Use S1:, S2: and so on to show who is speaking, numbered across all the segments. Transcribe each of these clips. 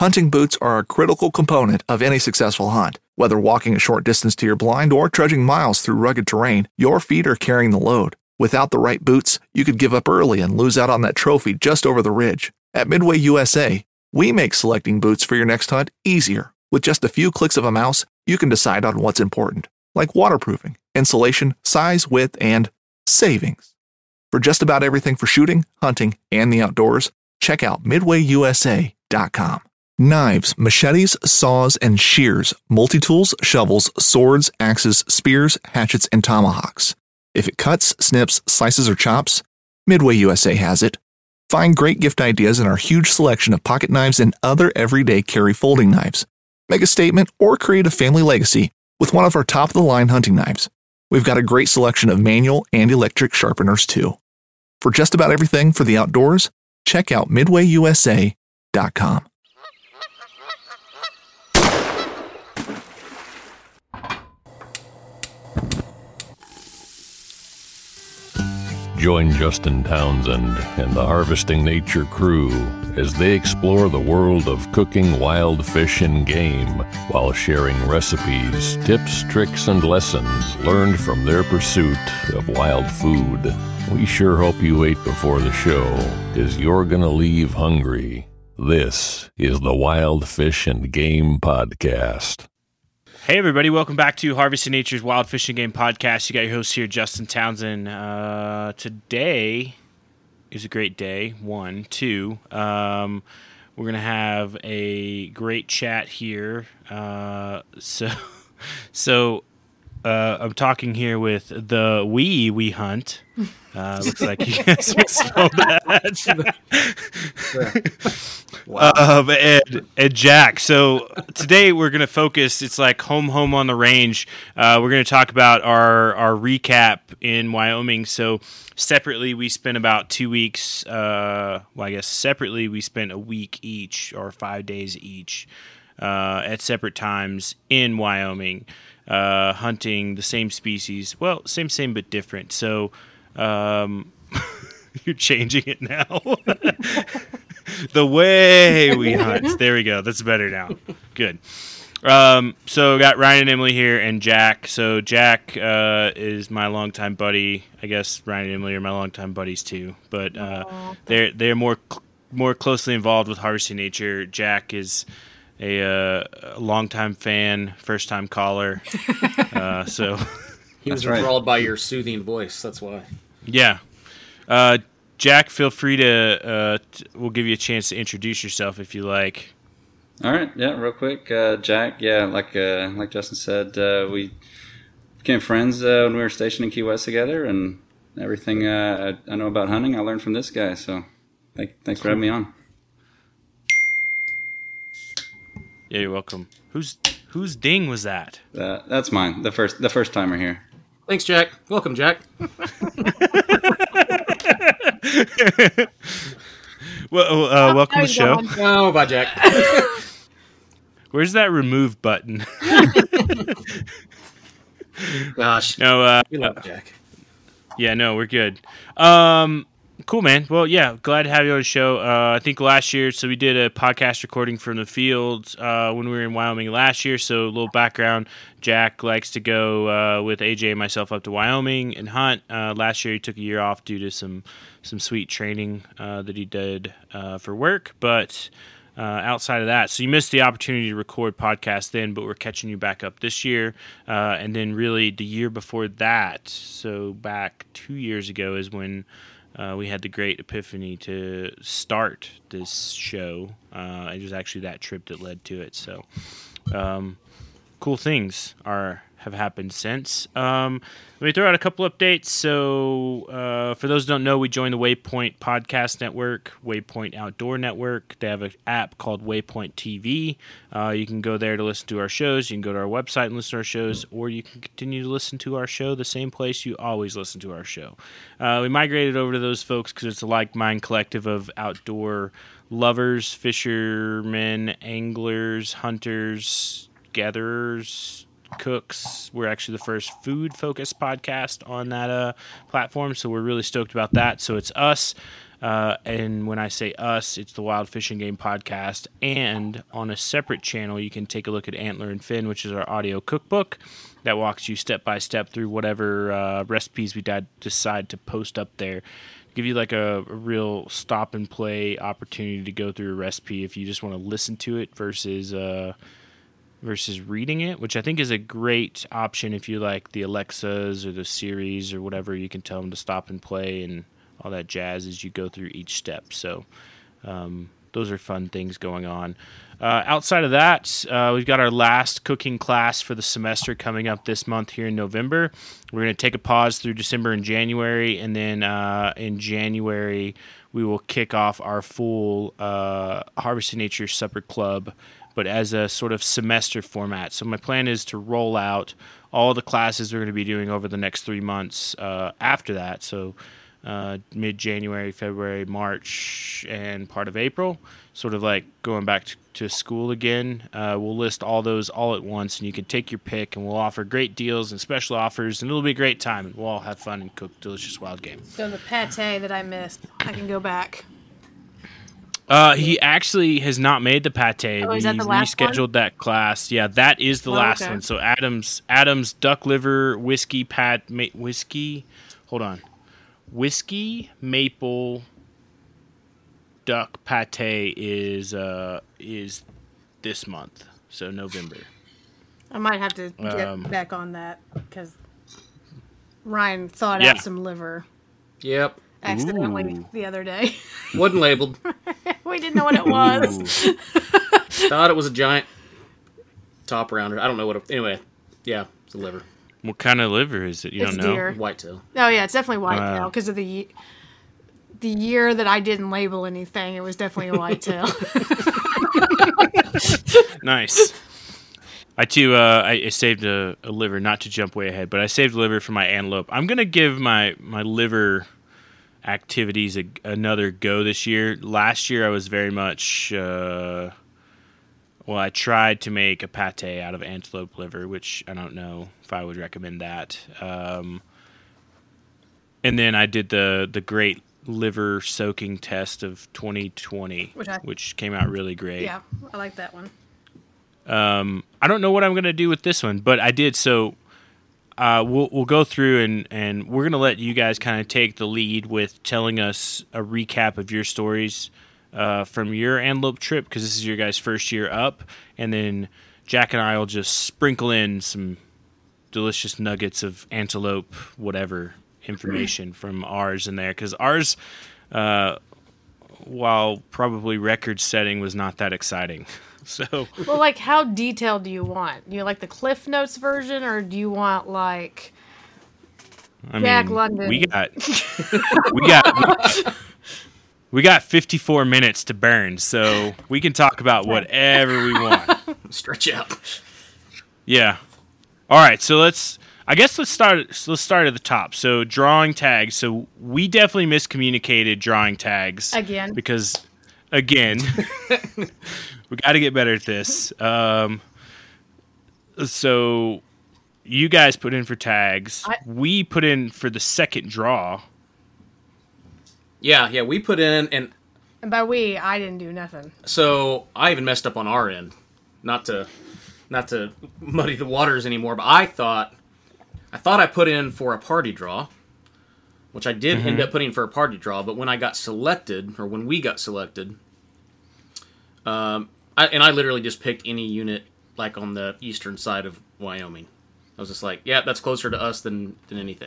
S1: Hunting boots are a critical component of any successful hunt. Whether walking a short distance to your blind or trudging miles through rugged terrain, your feet are carrying the load. Without the right boots, you could give up early and lose out on that trophy just over the ridge. At Midway USA, we make selecting boots for your next hunt easier. With just a few clicks of a mouse, you can decide on what's important, like waterproofing, insulation, size, width, and savings. For just about everything for shooting, hunting, and the outdoors, check out MidwayUSA.com. Knives, machetes, saws, and shears, multi-tools, shovels, swords, axes, spears, hatchets, and tomahawks. If it cuts, snips, slices, or chops, Midway USA has it. Find great gift ideas in our huge selection of pocket knives and other everyday carry folding knives. Make a statement or create a family legacy with one of our top-of-the-line hunting knives. We've got a great selection of manual and electric sharpeners, too. For just about everything for the outdoors, check out MidwayUSA.com.
S2: Join Justin Townsend and the Harvesting Nature crew as they explore the world of cooking wild fish and game while sharing recipes, tips, tricks, and lessons learned from their pursuit of wild food. We sure hope you ate before the show, 'cause you're gonna leave hungry. This is the Wild Fish and Game Podcast.
S3: Hey everybody, welcome back to Harvesting Nature's Wild Fishing Game Podcast. You got your host here, Justin Townsend. Today is a great day. 1, 2. We're going to have a great chat here. So I'm talking here with the We Hunt. Looks like you guys spelled that. Wow. And Jack. So today we're going to focus, it's like home on the range. We're going to talk about our recap in Wyoming. So separately we spent about 2 weeks, separately we spent a week each or 5 days each at separate times in Wyoming, hunting the same species. Well, same but different. So you're changing it now. The way we hunt. There we go. That's better now. Good. So got Ryan and Emily here and Jack. So Jack is my longtime buddy. I guess Ryan and Emily are my longtime buddies too. But they're more closely involved with Harvesting Nature. Jack is a longtime fan, first time caller. So
S4: he was enthralled by your soothing voice. That's why.
S3: Yeah. Jack, feel free to, we'll give you a chance to introduce yourself if you like.
S5: All right, yeah, real quick. Jack, yeah, like Justin said, we became friends when we were stationed in Key West together, and everything I know about hunting, I learned from this guy, so thanks for having me on.
S3: Yeah, you're welcome. Whose ding was that?
S5: That's mine, the first timer here.
S4: Thanks, Jack. Welcome, Jack.
S3: Well, welcome to the show.
S4: Oh, bye, Jack.
S3: Where's that remove button?
S4: Gosh.
S3: No,
S4: we love Jack.
S3: Yeah, no, we're good. Cool, man. Well, yeah, glad to have you on the show. I think last year, so we did a podcast recording from the field when we were in Wyoming last year. So a little background, Jack likes to go with AJ and myself up to Wyoming and hunt. Last year he took a year off due to some sweet training that he did for work. But outside of that, so you missed the opportunity to record podcasts then, but we're catching you back up this year. And then really the year before that, so back 2 years ago is when we had the great epiphany to start this show. It was actually that trip that led to it. So, cool things have happened since. Let me throw out a couple updates. So, for those who don't know, we joined the Waypoint Podcast Network, Waypoint Outdoor Network. They have an app called Waypoint TV. You can go there to listen to our shows. You can go to our website and listen to our shows, or you can continue to listen to our show the same place you always listen to our show. We migrated over to those folks because it's a like-mind collective of outdoor lovers, fishermen, anglers, hunters, gatherers, cooks. We're actually the first food-focused podcast on that platform, so we're really stoked about that. So it's us, And when I say us, it's the Wild Fish and Game podcast. And on a separate channel, you can take a look at Antler and Fin, which is our audio cookbook that walks you step by step through whatever recipes we decide to post up there. Give you like a real stop and play opportunity to go through a recipe if you just want to listen to it versus reading it, which I think is a great option if you like the Alexas or the Series or whatever. You can tell them to stop and play and all that jazz as you go through each step. So those are fun things going on. Outside of that, we've got our last cooking class for the semester coming up this month here in November. We're going to take a pause through December and January, and then in January we will kick off our full Harvesting Nature Supper Club, but as a sort of semester format. So my plan is to roll out all the classes we're going to be doing over the next 3 months after that. So mid-January, February, March, and part of April, sort of like going back to school again. We'll list all those all at once, and you can take your pick, and we'll offer great deals and special offers, and it'll be a great time, and we'll all have fun and cook delicious wild game.
S6: So the pate that I missed, I can go back.
S3: He actually has not made the pate.
S6: Oh, is that the last
S3: rescheduled
S6: one?
S3: that class. Yeah, that is the last
S6: okay.
S3: one. So Adam's duck liver whiskey whiskey maple duck pate is this month, so November.
S6: I might have to get back on that because Ryan thawed out some liver
S4: Yep.
S6: accidentally the other day.
S4: Wasn't labeled.
S6: We didn't know what it was.
S4: Thought it was a giant top rounder. I don't know what it... Anyway, yeah, it's a liver.
S3: What kind of liver is it? You
S6: It's
S3: don't know?
S6: deer.
S4: Whitetail.
S6: Oh yeah, it's definitely whitetail because of the year that I didn't label anything. It was definitely a whitetail.
S3: Nice. I too, I saved a liver, not to jump way ahead, but I saved a liver for my antelope. I'm gonna give my liver activities another go this year. Last year I was very much I tried to make a pate out of antelope liver, which I don't know if I would recommend that. And then I did the great liver soaking test of 2020, which came out really great.
S6: Yeah, I like that one.
S3: I don't know what I'm going to do with this one, but I did. So we'll go through and we're going to let you guys kind of take the lead with telling us a recap of your stories from your antelope trip, because this is your guys' first year up. And then Jack and I will just sprinkle in some delicious nuggets of antelope, whatever information from ours in there. Because ours, while probably record-setting, was not that exciting. So,
S6: well, like, how detailed do you want? You like the Cliff Notes version, or do you want like Jack London?
S3: We got 54 minutes to burn, so we can talk about whatever we want.
S4: Stretch out.
S3: Yeah. All right. So let's start at the top. So drawing tags. So we definitely miscommunicated drawing tags
S6: again
S3: because we got to get better at this. So you guys put in for tags. We put in for the second draw.
S4: Yeah, we put in, and
S6: by we, I didn't do nothing.
S4: So I even messed up on our end, not to muddy the waters anymore. But I thought I put in for a party draw, which I did end up putting for a party draw. But when we got selected, I literally just picked any unit like on the eastern side of Wyoming. I was just like, yeah, that's closer to us than anything.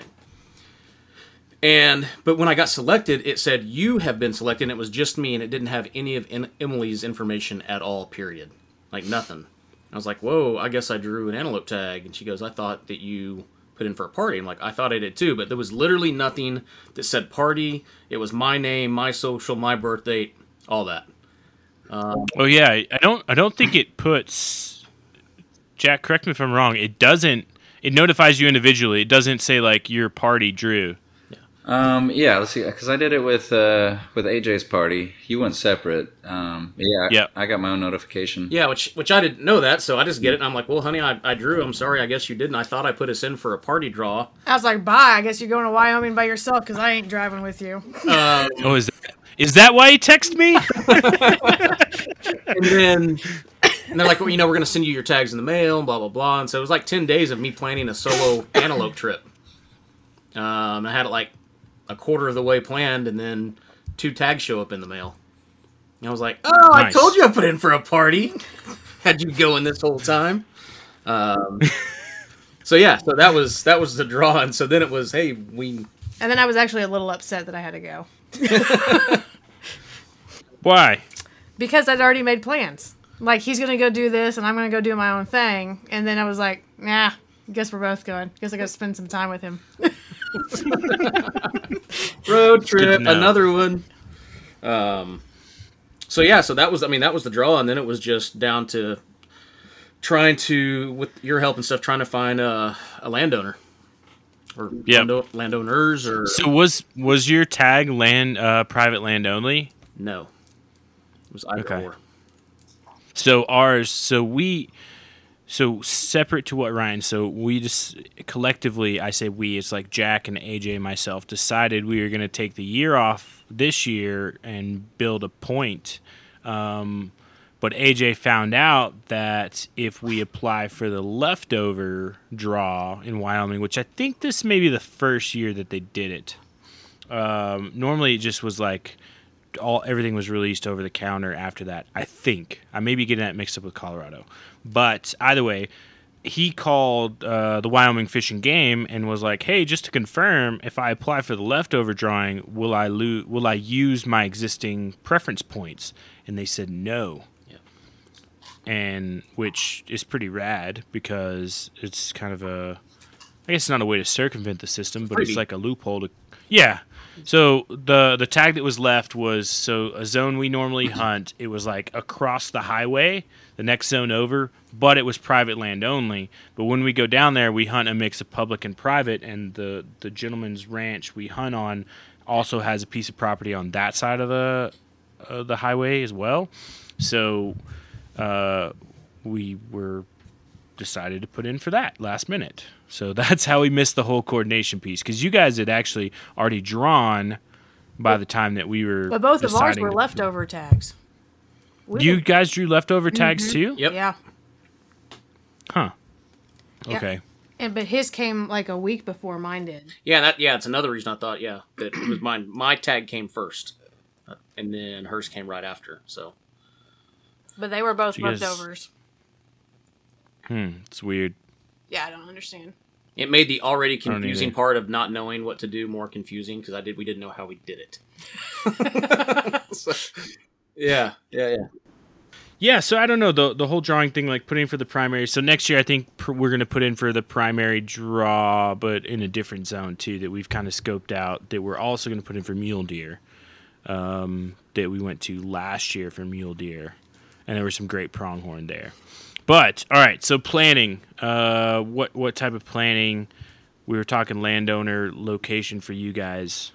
S4: But when I got selected, it said, you have been selected, and it was just me, and it didn't have any of Emily's information at all, period. Like, nothing. I was like, whoa, I guess I drew an antelope tag. And she goes, I thought that you put in for a party. I'm like, I thought I did too, but there was literally nothing that said party. It was my name, my social, my birth date, all that.
S3: Oh, yeah, I don't think it puts... Jack, correct me if I'm wrong, it doesn't... It notifies you individually. It doesn't say, like, your party drew.
S5: Yeah, let's see, because I did it with AJ's party. He went separate. I got my own notification.
S4: Yeah, which I didn't know that, so I just get it, and I'm like, well, honey, I drew. I'm sorry, I guess you didn't. I thought I put us in for a party draw.
S6: I was like, bye, I guess you're going to Wyoming by yourself, because I ain't driving with you.
S3: Is that why you text me?
S4: And they're like, well, we're going to send you your tags in the mail, and blah, blah, blah. And so it was like 10 days of me planning a solo antelope trip. I had it like a quarter of the way planned, and then 2 tags show up in the mail. And I was like, oh, nice. I told you I put in for a party. Had you going this whole time. So that was the draw. And so then it was, hey, we...
S6: And then I was actually a little upset that I had to go.
S3: Why?
S6: Because I'd already made plans. Like, he's going to go do this, and I'm going to go do my own thing. And then I was like, nah, guess we're both going. Guess I got to spend some time with him.
S4: Road trip, another one. So that was the draw. And then it was just down to trying to, with your help and stuff, trying to find a landowner. Or landowners, or...
S3: So was your tag private land only?
S4: No. It was either or.
S3: So separate to what Ryan, so we just collectively, I say we, it's like Jack and AJ and myself, decided we were going to take the year off this year and build a point. But AJ found out that if we apply for the leftover draw in Wyoming, which I think this may be the first year that they did it. Normally it just was like everything was released over the counter after that. I think I may be getting that mixed up with Colorado, but either way, he called the Wyoming Fish and Game and was like, "Hey, just to confirm, if I apply for the leftover drawing, will I use my existing preference points?" And they said no. And which is pretty rad because it's kind of I guess it's not a way to circumvent the system, but it's like a loophole to, yeah. So the tag that was left was, a zone we normally hunt, it was like across the highway, the next zone over, but it was private land only. But when we go down there, we hunt a mix of public and private, and the gentleman's ranch we hunt on also has a piece of property on that side of the highway as well. So we were decided to put in for that last minute. So that's how we missed the whole coordination piece, because you guys had actually already drawn by the time that we were.
S6: But both of ours were leftover tags.
S3: You guys drew leftover tags too?
S4: Yep.
S6: Yeah.
S3: Huh. Okay.
S6: Yeah. But his came like a week before mine did.
S4: Yeah, it's another reason I thought, that it was mine. My tag came first, and then hers came right after. So.
S6: But they were both leftovers.
S3: It's weird.
S6: Yeah, I don't understand.
S4: It made the already confusing part of not knowing what to do more confusing, because we didn't know how we did it. So, yeah.
S3: Yeah, so I don't know, the whole drawing thing, like putting for the primary. So next year I think we're going to put in for the primary draw, but in a different zone too, that we've kind of scoped out, that we're also going to put in for mule deer, that we went to last year for mule deer. And there was some great pronghorn there. But, all right, so planning. What type of planning? We were talking landowner location for you guys.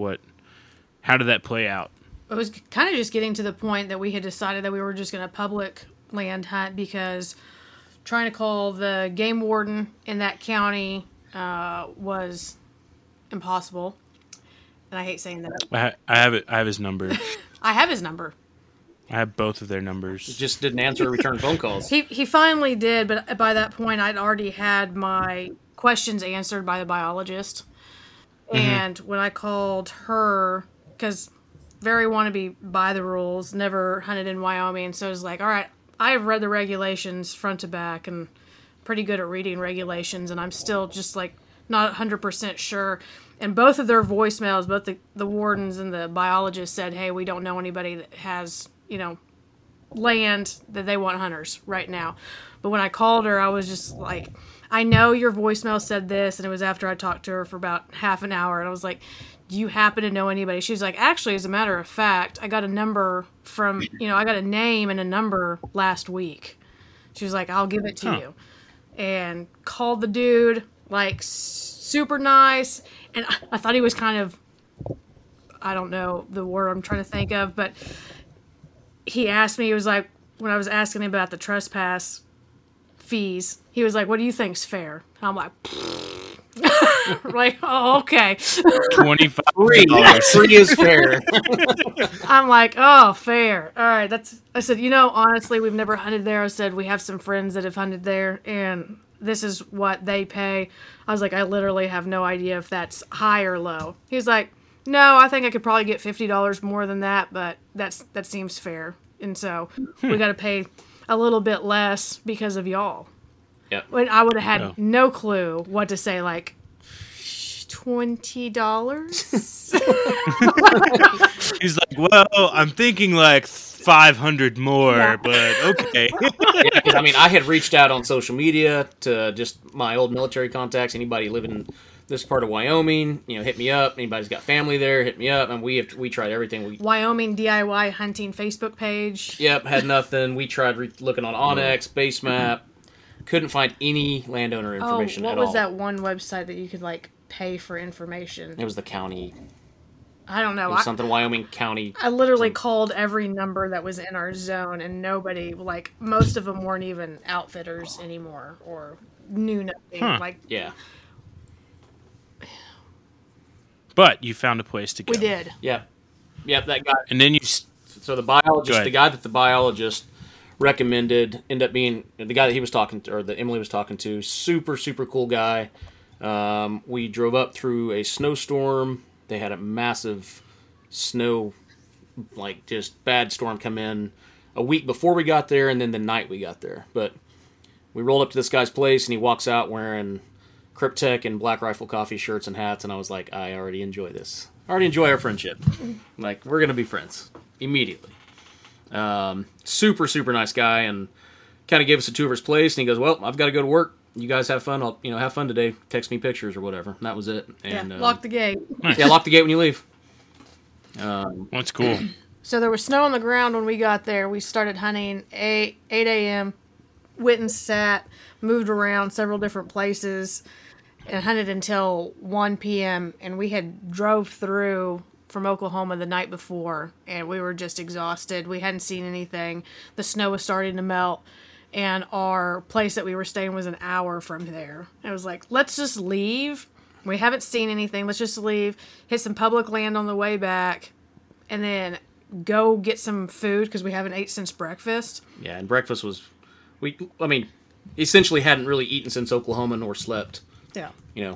S3: How did that play out?
S6: It was kind of just getting to the point that we had decided that we were just going to public land hunt, because trying to call the game warden in that county was impossible. And I hate saying that.
S3: I have his number.
S6: I have his number.
S3: I have both of their numbers.
S4: He just didn't answer or return phone calls.
S6: He finally did, but by that point, I'd already had my questions answered by the biologist. Mm-hmm. And when I called her, because very wannabe by the rules, never hunted in Wyoming, so I was like, all right, I've read the regulations front to back and pretty good at reading regulations, and I'm still just like not 100% sure. And both of their voicemails, both the wardens and the biologist said, hey, we don't know anybody that has, land that they want hunters right now. But when I called her, I was just like, I know your voicemail said this, and it was after I talked to her for about half an hour, and I was like, do you happen to know anybody? She was like, actually, as a matter of fact, I got a number from, I got a name and a number last week. She was like, I'll give it to you. And called the dude, like, super nice, and I thought he was kind of, I don't know the word I'm trying to think of, but he asked me, he was like, when I was asking him about the trespass fees, he was like, what do you think's fair? And I'm like, Like, oh, okay.
S3: $25.
S4: Free is fair.
S6: I'm like, oh, fair. All right, I said, honestly, we've never hunted there. I said we have some friends that have hunted there, and this is what they pay. I was like, I literally have no idea if that's high or low. He's like, no, I think I could probably get $50 more than that, but that seems fair. And so we got to pay a little bit less because of y'all.
S4: Yep.
S6: When I would have had no clue what to say, like $20.
S3: He's like, well, I'm thinking like 500 more, but okay.
S4: Yeah, 'cause, I mean, I had reached out on social media to just my old military contacts. Anybody living in this part of Wyoming, hit me up. Anybody's got family there, hit me up. And we tried everything.
S6: Wyoming DIY hunting Facebook page.
S4: Yep, had nothing. We tried looking on Onyx, Basemap. Couldn't find any landowner information at all.
S6: What was that one website that you could pay for information?
S4: It was the county.
S6: I don't know.
S4: It was something Wyoming County.
S6: I literally called every number that was in our zone, and nobody, most of them weren't even outfitters anymore or knew nothing.
S4: Yeah.
S3: But you found a place to go.
S6: We did.
S4: Yeah. Yep, that guy.
S3: And then
S4: So the biologist, the guy that the biologist recommended, ended up being the guy that he was talking to, or that Emily was talking to. Super, super cool guy. We drove up through a snowstorm. They had a massive snow, just bad storm come in a week before we got there, and then the night we got there. But we rolled up to this guy's place, and he walks out wearing Cryptek and Black Rifle Coffee shirts and hats, and I was like, I already enjoy this. I already enjoy our friendship. We're going to be friends immediately. Super, super nice guy, and kind of gave us a tour of his place, and he goes, well, I've got to go to work. You guys have fun. I'll, have fun today. Text me pictures or whatever. And that was it. And,
S6: lock the gate.
S4: Yeah, lock the gate when you leave.
S3: That's cool.
S6: So there was snow on the ground when we got there. We started hunting 8 a.m., went and sat, moved around several different places, and hunted until 1 p.m. And we had drove through from Oklahoma the night before, and we were just exhausted. We hadn't seen anything. The snow was starting to melt, and our place that we were staying was an hour from there. I was like, let's just leave. We haven't seen anything. Let's just leave, hit some public land on the way back, and then go get some food because we haven't ate since breakfast.
S4: Yeah, and breakfast was, essentially hadn't really eaten since Oklahoma nor slept.
S6: Yeah.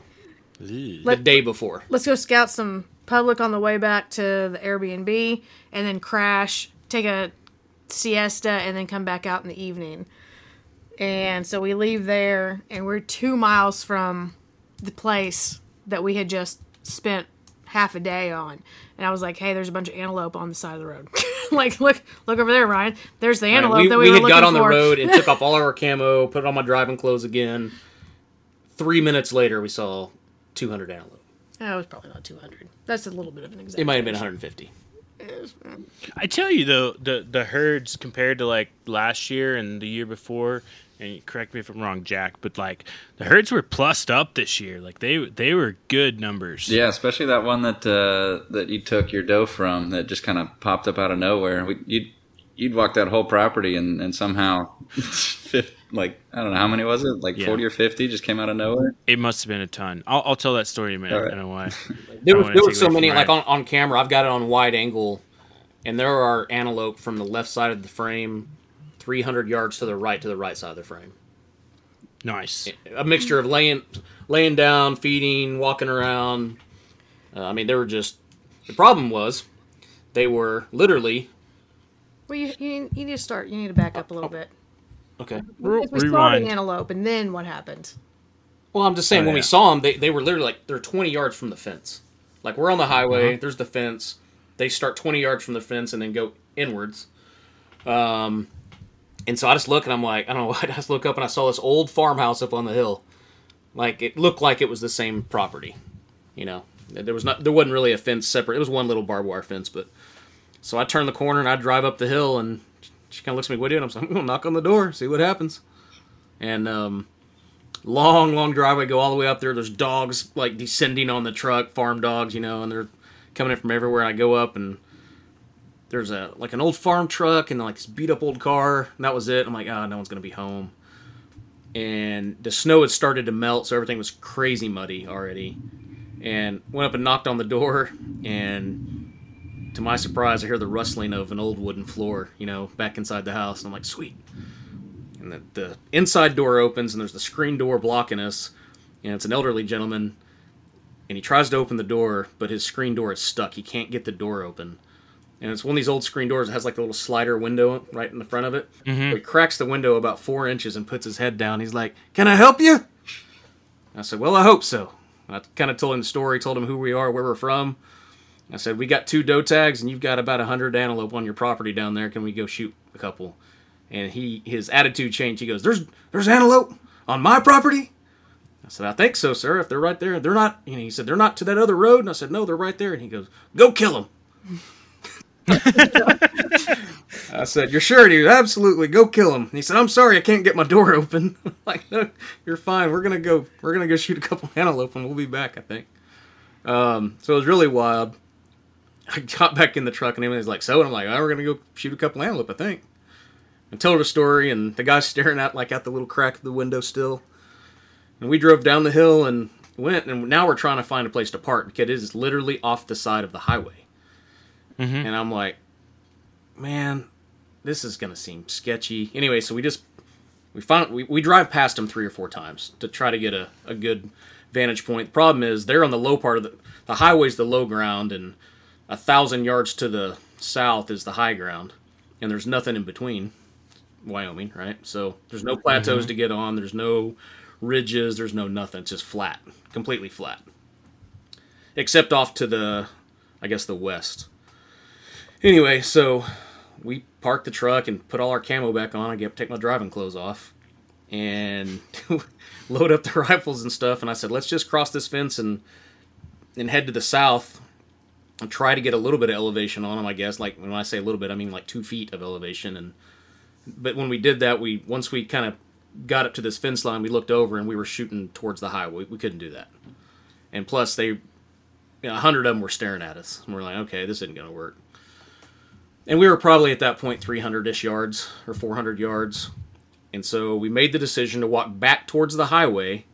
S4: The day before.
S6: Let's go scout some public on the way back to the Airbnb, and then crash, take a siesta, and then come back out in the evening. And so we leave there, and we're 2 miles from the place that we had just spent half a day on. And I was like, hey, there's a bunch of antelope on the side of the road. Look over there, Ryan. There's the antelope that we were looking for.
S4: We had got on the road and took off all our camo, put on my driving clothes again. 3 minutes later, we saw 200 antelope.
S6: Oh, it was probably not 200. That's a little bit of an exaggeration.
S4: It might have been 150.
S3: I tell you though, the herds compared to last year and the year before, and correct me if I'm wrong, Jack, but the herds were plussed up this year. They were good numbers.
S5: Yeah, especially that one that you took your doe from that just kind of popped up out of nowhere. You'd walk that whole property and somehow, I don't know, how many was it? 40 or 50 just came out of nowhere?
S3: It must have been a ton. I'll tell that story in a minute. Right. I don't know why.
S4: There were so many, on camera, I've got it on wide angle, and there are antelope from the left side of the frame, 300 yards to the right side of the frame.
S3: Nice.
S4: A mixture of laying down, feeding, walking around. They were just... The problem was, they were literally...
S6: Well, you need to start. You need to back up a little bit.
S4: Okay.
S6: We saw the antelope, and then what happened?
S4: Well, I'm just saying, when we saw them, they were literally they're 20 yards from the fence. We're on the highway, there's the fence. They start 20 yards from the fence and then go inwards. And so I just look, and I'm like, I don't know what. I just look up, and I saw this old farmhouse up on the hill. It looked like it was the same property. There wasn't really a fence separate. It was one little barbed wire fence, but... So I turn the corner and I drive up the hill, and she kind of looks at me, what are you doing? I'm going to knock on the door, see what happens. And long driveway, go all the way up there. There's dogs descending on the truck, farm dogs, and they're coming in from everywhere. And I go up, and there's an old farm truck and this beat up old car, and that was it. I'm like, no one's going to be home. and the snow had started to melt, so everything was crazy muddy already. And went up and knocked on the door, and to my surprise, I hear the rustling of an old wooden floor, back inside the house. And I'm like, sweet. And the inside door opens, and there's the screen door blocking us, and it's an elderly gentleman, and he tries to open the door, but his screen door is stuck. He can't get the door open. And it's one of these old screen doors that has like a little slider window right in the front of it. Mm-hmm. He cracks the window about 4 inches and puts his head down. He's like, "Can I help you?" I said, "Well, I hope so." I kind of told him the story, told him who we are, where we're from. I said, "We got 2 doe tags, and you've got about 100 antelope on your property down there. Can we go shoot a couple?" And his attitude changed. He goes, "There's antelope on my property?" I said, "I think so, sir. If they're right there, they're not." He said, "They're not to that other road." And I said, "No, they're right there." And he goes, "Go kill them." I said, "You're sure, dude? Absolutely, go kill him." And he said, "I'm sorry, I can't get my door open." I'm like, "No, you're fine. We're gonna go shoot a couple antelope, and we'll be back, I think." So it was really wild. I got back in the truck, and he was like, "So?" And I'm like, we're gonna go shoot a couple antelope, I think." And told the story, and the guy's staring out the little crack of the window still. And we drove down the hill and went, and now we're trying to find a place to park because it is literally off the side of the highway. Mm-hmm. And I'm like, man, this is gonna seem sketchy. Anyway, so we drive past them 3 or 4 times to try to get a good vantage point. The problem is they're on the low part of the highway's the low ground, and 1,000 yards to the south is the high ground, and there's nothing in between. Wyoming, right? So there's no plateaus to get on. There's no ridges. There's no nothing. It's just flat, completely flat, except off to the west. Anyway, so we parked the truck and put all our camo back on. I get to take my driving clothes off and load up the rifles and stuff. And I said, let's just cross this fence and head to the south and try to get a little bit of elevation on them, I guess. Like, when I say a little bit, I mean like 2 feet of elevation. But when we did that, once we kind of got up to this fence line, we looked over and we were shooting towards the highway. We couldn't do that. And plus, 100 of them were staring at us. And we're like, okay, this isn't going to work. And we were probably at that point 300-ish yards or 400 yards. And so we made the decision to walk back towards the highway,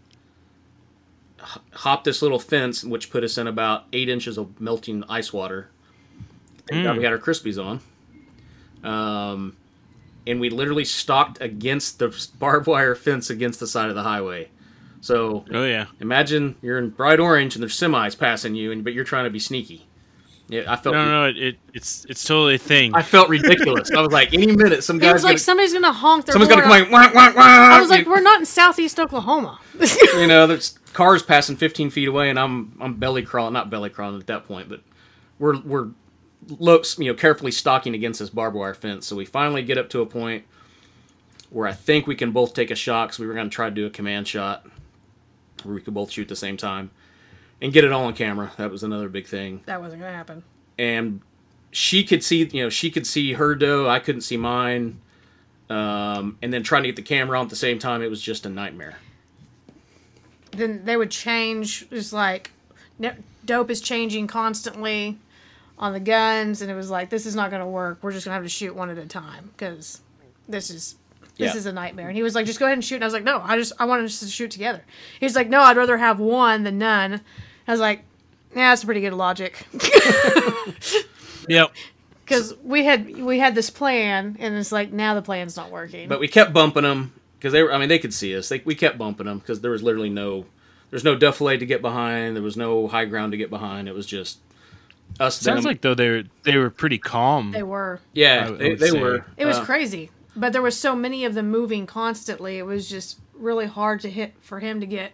S4: hop this little fence, which put us in about 8 inches of melting ice water. Thank God we had our Crispies on. And we literally stalked against the barbed wire fence against the side of the highway. So imagine you're in bright orange and there's semis passing you, but you're trying to be sneaky. Yeah, I felt
S3: it's totally a thing.
S4: I felt ridiculous. I was like, any minute, some guy's
S6: somebody's gonna honk their
S4: horn. Someone's gonna come like,
S6: wah, wah, wah. I was like, we're not in southeast Oklahoma.
S4: There's cars passing 15 feet away, and I'm not belly crawling at that point, but we're carefully stalking against this barbed wire fence. So we finally get up to a point where I think we can both take a shot, because we were going to try to do a command shot where we could both shoot at the same time and get it all on camera. That was another big thing.
S6: That wasn't going to happen.
S4: And she could see her doe. I couldn't see mine. And then trying to get the camera on at the same time, it was just a nightmare.
S6: Then they would change. It's like dope is changing constantly on the guns, and it was like, this is not going to work. We're just going to have to shoot one at a time, because this is a nightmare. And he was like, just go ahead and shoot. And I was like, no, I want us to shoot together. He was like, no, I'd rather have one than none. And I was like, yeah, that's pretty good logic.
S3: Yep.
S6: Because we had this plan, and it's like, now the plan's not working.
S4: But we kept bumping them, because they could see us. We kept bumping them, because there was literally there's no defilade to get behind. There was no high ground to get behind. It was just us.
S3: Sounds like, though, they were pretty calm.
S6: They were.
S4: Yeah, they were.
S6: It was crazy. But there was so many of them moving constantly. It was just really hard for him to get,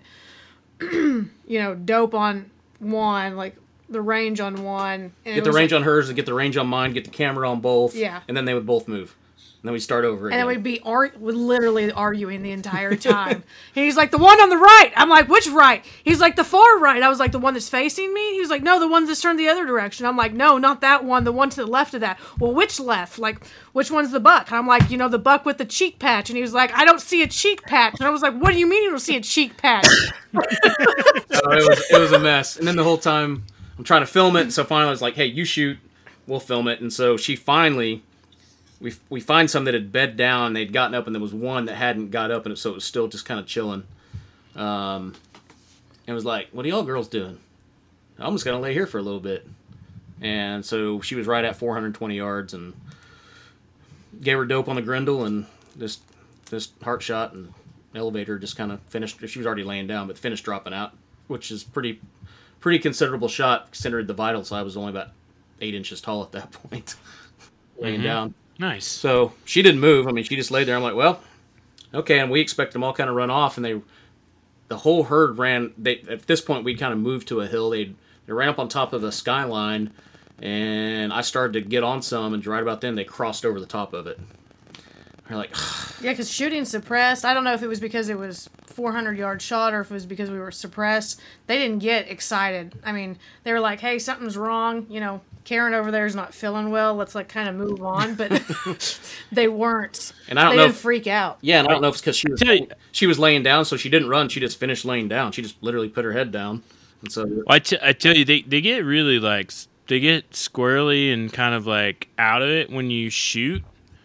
S6: dope on one, like the range on one. And
S4: get the range on hers and get the range on mine, get the camera on both.
S6: Yeah.
S4: And then they would both move. And then we'd start over again.
S6: And then we'd be literally arguing the entire time. And he's like, the one on the right. I'm like, which right? He's like, the far right. I was like, the one that's facing me? He was like, no, the one that's turned the other direction. I'm like, no, not that one. The one to the left of that. Well, which left? Like, which one's the buck? And I'm like, the buck with the cheek patch. And he was like, I don't see a cheek patch. And I was like, what do you mean you don't see a cheek patch?
S4: It was a mess. And then the whole time, I'm trying to film it. And so finally I was like, hey, you shoot. We'll film it. And so she finally we find some that had bed down. They'd gotten up, and there was one that hadn't got up, and so it was still just kind of chilling. And it was like, what are y'all girls doing? I'm just gonna lay here for a little bit. And so she was right at 420 yards, and gave her dope on the Grendel, and this heart shot and elevator just kind of finished. She was already laying down, but finished dropping out, which is pretty considerable shot considering the vitals. I was only about 8 inches tall at that point, laying down.
S3: Nice.
S4: So she didn't move. I mean, she just laid there. I'm like, well, okay. And we expect them all kind of run off, and the whole herd ran. At this point, we'd kind of moved to a hill. They ran up on top of the skyline, and I started to get on some, and right about then they crossed over the top of it. We're like,
S6: yeah, because shooting suppressed. I don't know if it was because it was 400-yard shot or if it was because we were suppressed. They didn't get excited. I mean, they were like, hey, something's wrong. You know, Karen over there is not feeling well. Let's like kind of move on. But they weren't.
S4: And I don't
S6: they
S4: know
S6: didn't freak out.
S4: Yeah, and I don't know if it's because she was laying down, so she didn't run. She just finished laying down. She just literally put her head down. And so
S3: I tell you, they get really like they get squirrely and kind of like out of it when you shoot.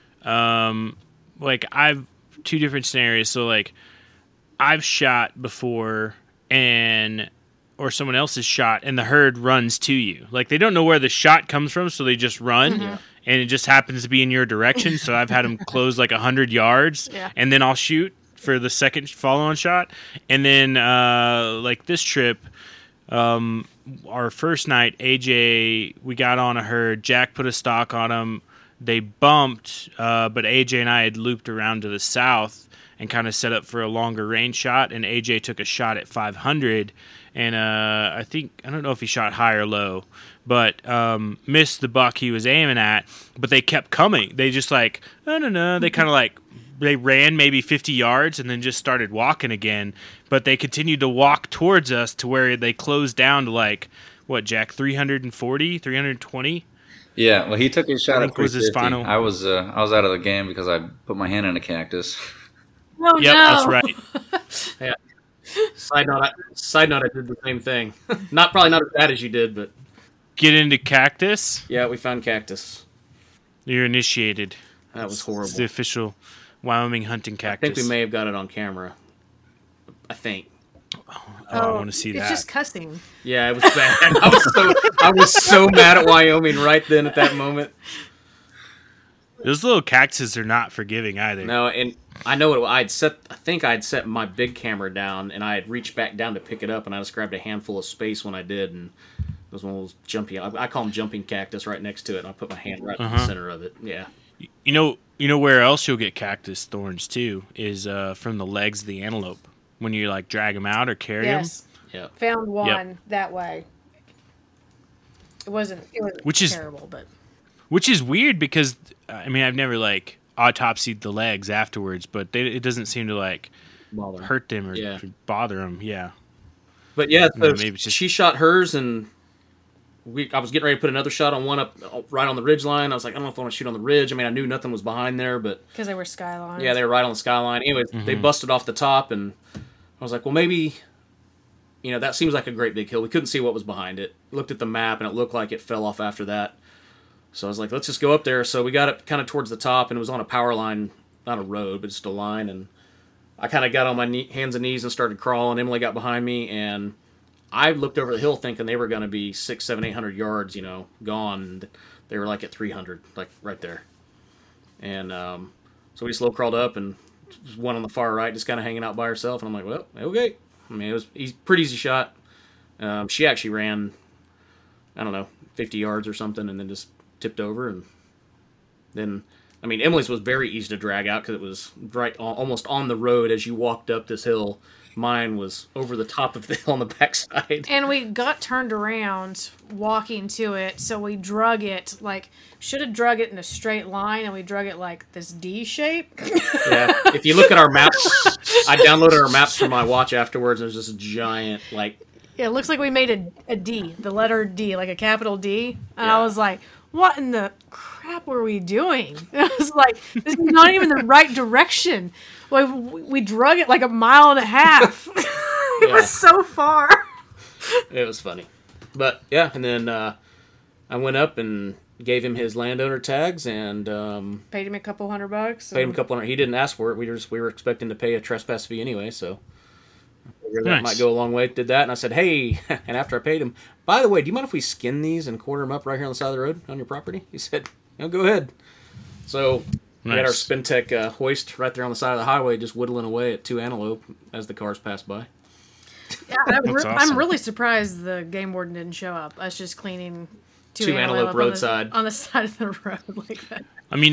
S3: Like I've 2 different scenarios. So like I've shot before or someone else has shot and the herd runs to you. Like they don't know where the shot comes from, so they just run and it just happens to be in your direction. So I've had them close like 100 yards and then I'll shoot for the second follow-on shot. And then like this trip, our first night, AJ, we got on a herd. Jack put a stock on him. They bumped, but AJ and I had looped around to the south and kind of set up for a longer range shot. And AJ took a shot at 500, and I don't know if he shot high or low, but missed the buck he was aiming at. But they kept coming. They just like no. They kind of like they ran maybe 50 yards and then just started walking again. But they continued to walk towards us to where they closed down to like what, Jack, 340, 320.
S5: Yeah, well, he took his shot at 350.
S3: Was his final.
S5: I was out of the game because I put my hand in a cactus.
S6: Oh,
S3: Yep,
S6: no.
S3: that's right.
S4: yeah. Side note, I did the same thing. Probably not as bad as you did, but
S3: Get into cactus.
S4: yeah, we found cactus.
S3: You're initiated.
S4: That was horrible.
S3: It's the official Wyoming hunting
S4: I
S3: cactus.
S4: think we may have got it on camera. I think.
S3: I want to see
S6: it's
S3: that.
S6: just cussing.
S4: Yeah, it was bad. I was so mad at Wyoming right then at that moment.
S3: Those little cactuses are not forgiving either.
S4: No, and I know what I think I'd set my big camera down, and I had reached back down to pick it up, and I just grabbed a handful of space when I did, and it was one of those jumpy. I call them jumping cactus right next to it, and I put my hand right in the center of it. Yeah.
S3: You know where else you'll get cactus thorns too is from the legs of the antelope when you like drag them out or carry
S6: Yes.
S4: Yeah.
S6: Found one
S3: Yep.
S6: that way. It wasn't
S3: Which is-
S6: terrible, but
S3: which is weird because I mean I've never like autopsied the legs afterwards, but it doesn't seem to like
S4: Bother.
S3: hurt them or
S4: Yeah.
S3: bother them. Yeah.
S4: But yeah, so
S3: maybe it's just-
S4: she shot hers, and I was getting ready to put another shot on one up right on the ridge line. I was like, I don't know if I want to shoot on the ridge. I mean, I knew nothing was behind there, but
S6: because they were skylines.
S4: yeah, they were right on the skyline. Anyways, they busted off the top, and I was like, well, maybe, that seems like a great big hill. We couldn't see what was behind it. Looked at the map, and it looked like it fell off after that. So I was like, let's just go up there. So we got it kind of towards the top, and it was on a power line, not a road, but just a line. And I kind of got on my hands and knees and started crawling. Emily got behind me, and I looked over the hill thinking they were going to be 600, 700, 800 yards, gone. And they were like at 300, like right there. And so we slow crawled up, and one on the far right just kind of hanging out by herself. And I'm like, well, okay. I mean, it was pretty easy shot. She actually ran, 50 yards or something, and then just tipped over. And then, Emily's was very easy to drag out because it was right almost on the road as you walked up this hill. Mine was over the top of the hill on the backside.
S6: And we got turned around walking to it, so we drug it should have drug it in a straight line, and we drug it like this D shape.
S4: Yeah, if you look at our maps, I downloaded our maps from my watch afterwards. There's this giant
S6: Yeah, it looks like we made a D, the letter D, like a capital D. And
S4: Yeah.
S6: I was like, what in the crap were we doing? And I was like, this is not even the right direction. We drug it like 1.5 miles. It
S4: Yeah.
S6: was so far.
S4: It was funny. But, yeah, and then I went up, and gave him his landowner tags, and
S6: Paid him a couple $100.
S4: paid him a couple hundred. He didn't ask for it. We were expecting to pay a trespass fee anyway, so I figured that
S3: Nice.
S4: might go a long way. Did that, and I said, hey, and after I paid him, by the way, do you mind if we skin these and quarter them up right here on the side of the road on your property? He said, no, go ahead. So we had our
S3: Nice.
S4: Spintech hoist right there on the side of the highway, just whittling away at 2 antelope as the cars passed by.
S6: Yeah, I'm
S3: awesome.
S6: really surprised the game warden didn't show up. Us just cleaning
S4: Two antelope roadside.
S6: on the side of the road like that.
S3: I mean,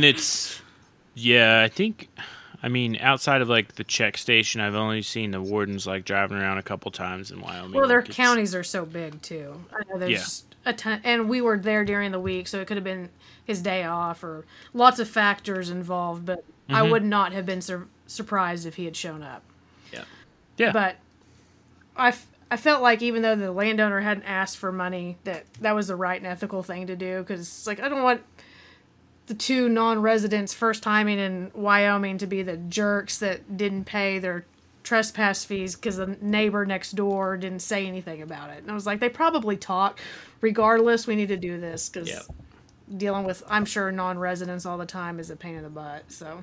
S3: I mean, outside of like the check station, I've only seen the wardens like driving around a couple times in Wyoming.
S6: Well, their
S3: Like, it's-
S6: counties are so big too. I know there's a ton, and we were there during the week, so it could have been his day off or lots of factors involved. But I would not have been surprised if he had shown up.
S3: Yeah.
S6: But I felt like even though the landowner hadn't asked for money, that was the right and ethical thing to do, because it's like I don't want the two non-residents first timing in Wyoming to be the jerks that didn't pay their trespass fees because the neighbor next door didn't say anything about it. And I was like, they probably talk. Regardless, we need to do this because
S4: Yeah.
S6: dealing with, I'm sure, non-residents all the time is a pain in the butt. So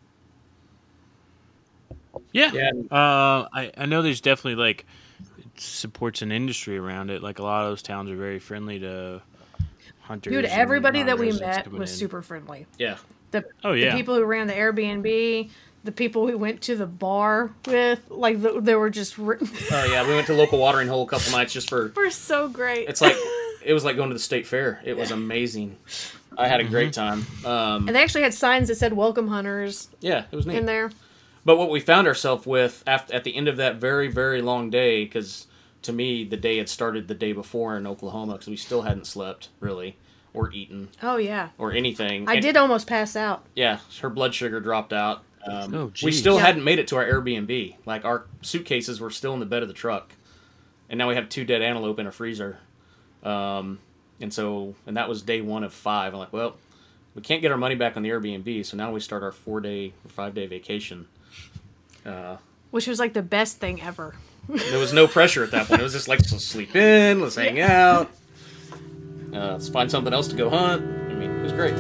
S3: Yeah.
S4: Yeah.
S3: I know there's definitely like it supports an industry around it. Like a lot of those towns are very friendly to hunters.
S6: dude,
S3: and
S6: everybody that we
S3: non-residents
S6: met
S3: coming
S6: was
S3: in.
S6: super friendly.
S4: Yeah.
S3: Oh
S6: The
S3: yeah.
S6: people who ran the Airbnb, the people we went to the bar with, like they were just
S4: Oh yeah, we went to local watering hole a couple nights just for.
S6: were so great.
S4: It's like it was like going to the state fair. It was amazing. I had a great time.
S6: And they actually had signs that said "Welcome Hunters"
S4: Yeah, it was neat.
S6: in there.
S4: But what we found ourselves with at the end of that very, very long day, because to me the day had started the day before in Oklahoma, because we still hadn't slept really or eaten
S6: Oh yeah,
S4: or anything.
S6: I did almost pass out.
S4: Yeah, her blood sugar dropped out.
S3: Oh,
S4: we
S3: geez.
S4: still
S6: Yeah.
S4: hadn't made it to our Airbnb. Like our suitcases were still in the bed of the truck, and now we have 2 dead antelope in a freezer. And that was day 1 of 5. I'm like, well, we can't get our money back on the Airbnb, so now we start our 4-day or 5-day vacation.
S6: Which was like the best thing ever.
S4: There was no pressure at that point. It was just like, let's sleep in, let's hang out, let's find something else to go hunt. I mean, it was great.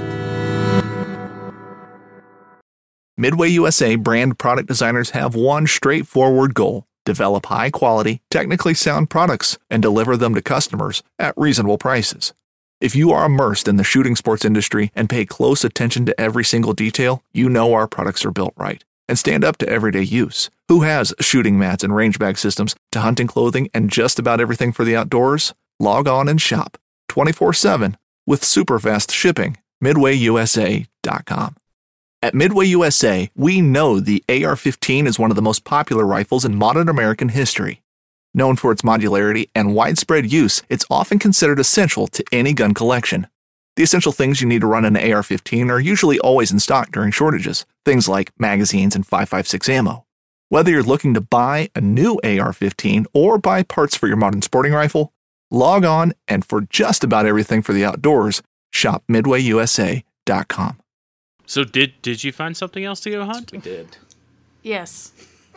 S1: Midway USA brand product designers have one straightforward goal: develop high-quality, technically sound products and deliver them to customers at reasonable prices. If you are immersed in the shooting sports industry and pay close attention to every single detail, you know our products are built right and stand up to everyday use. Who has shooting mats and range bag systems to hunting clothing and just about everything for the outdoors? Log on and shop 24/7 with super fast shipping. MidwayUSA.com. At Midway USA, we know the AR-15 is one of the most popular rifles in modern American history. Known for its modularity and widespread use, it's often considered essential to any gun collection. The essential things you need to run an AR-15 are usually always in stock during shortages, things like magazines and 5.56 ammo. Whether you're looking to buy a new AR-15 or buy parts for your modern sporting rifle, log on and for just about everything for the outdoors, shop MidwayUSA.com.
S3: So did you find something else to go hunt?
S4: We did.
S6: Yes,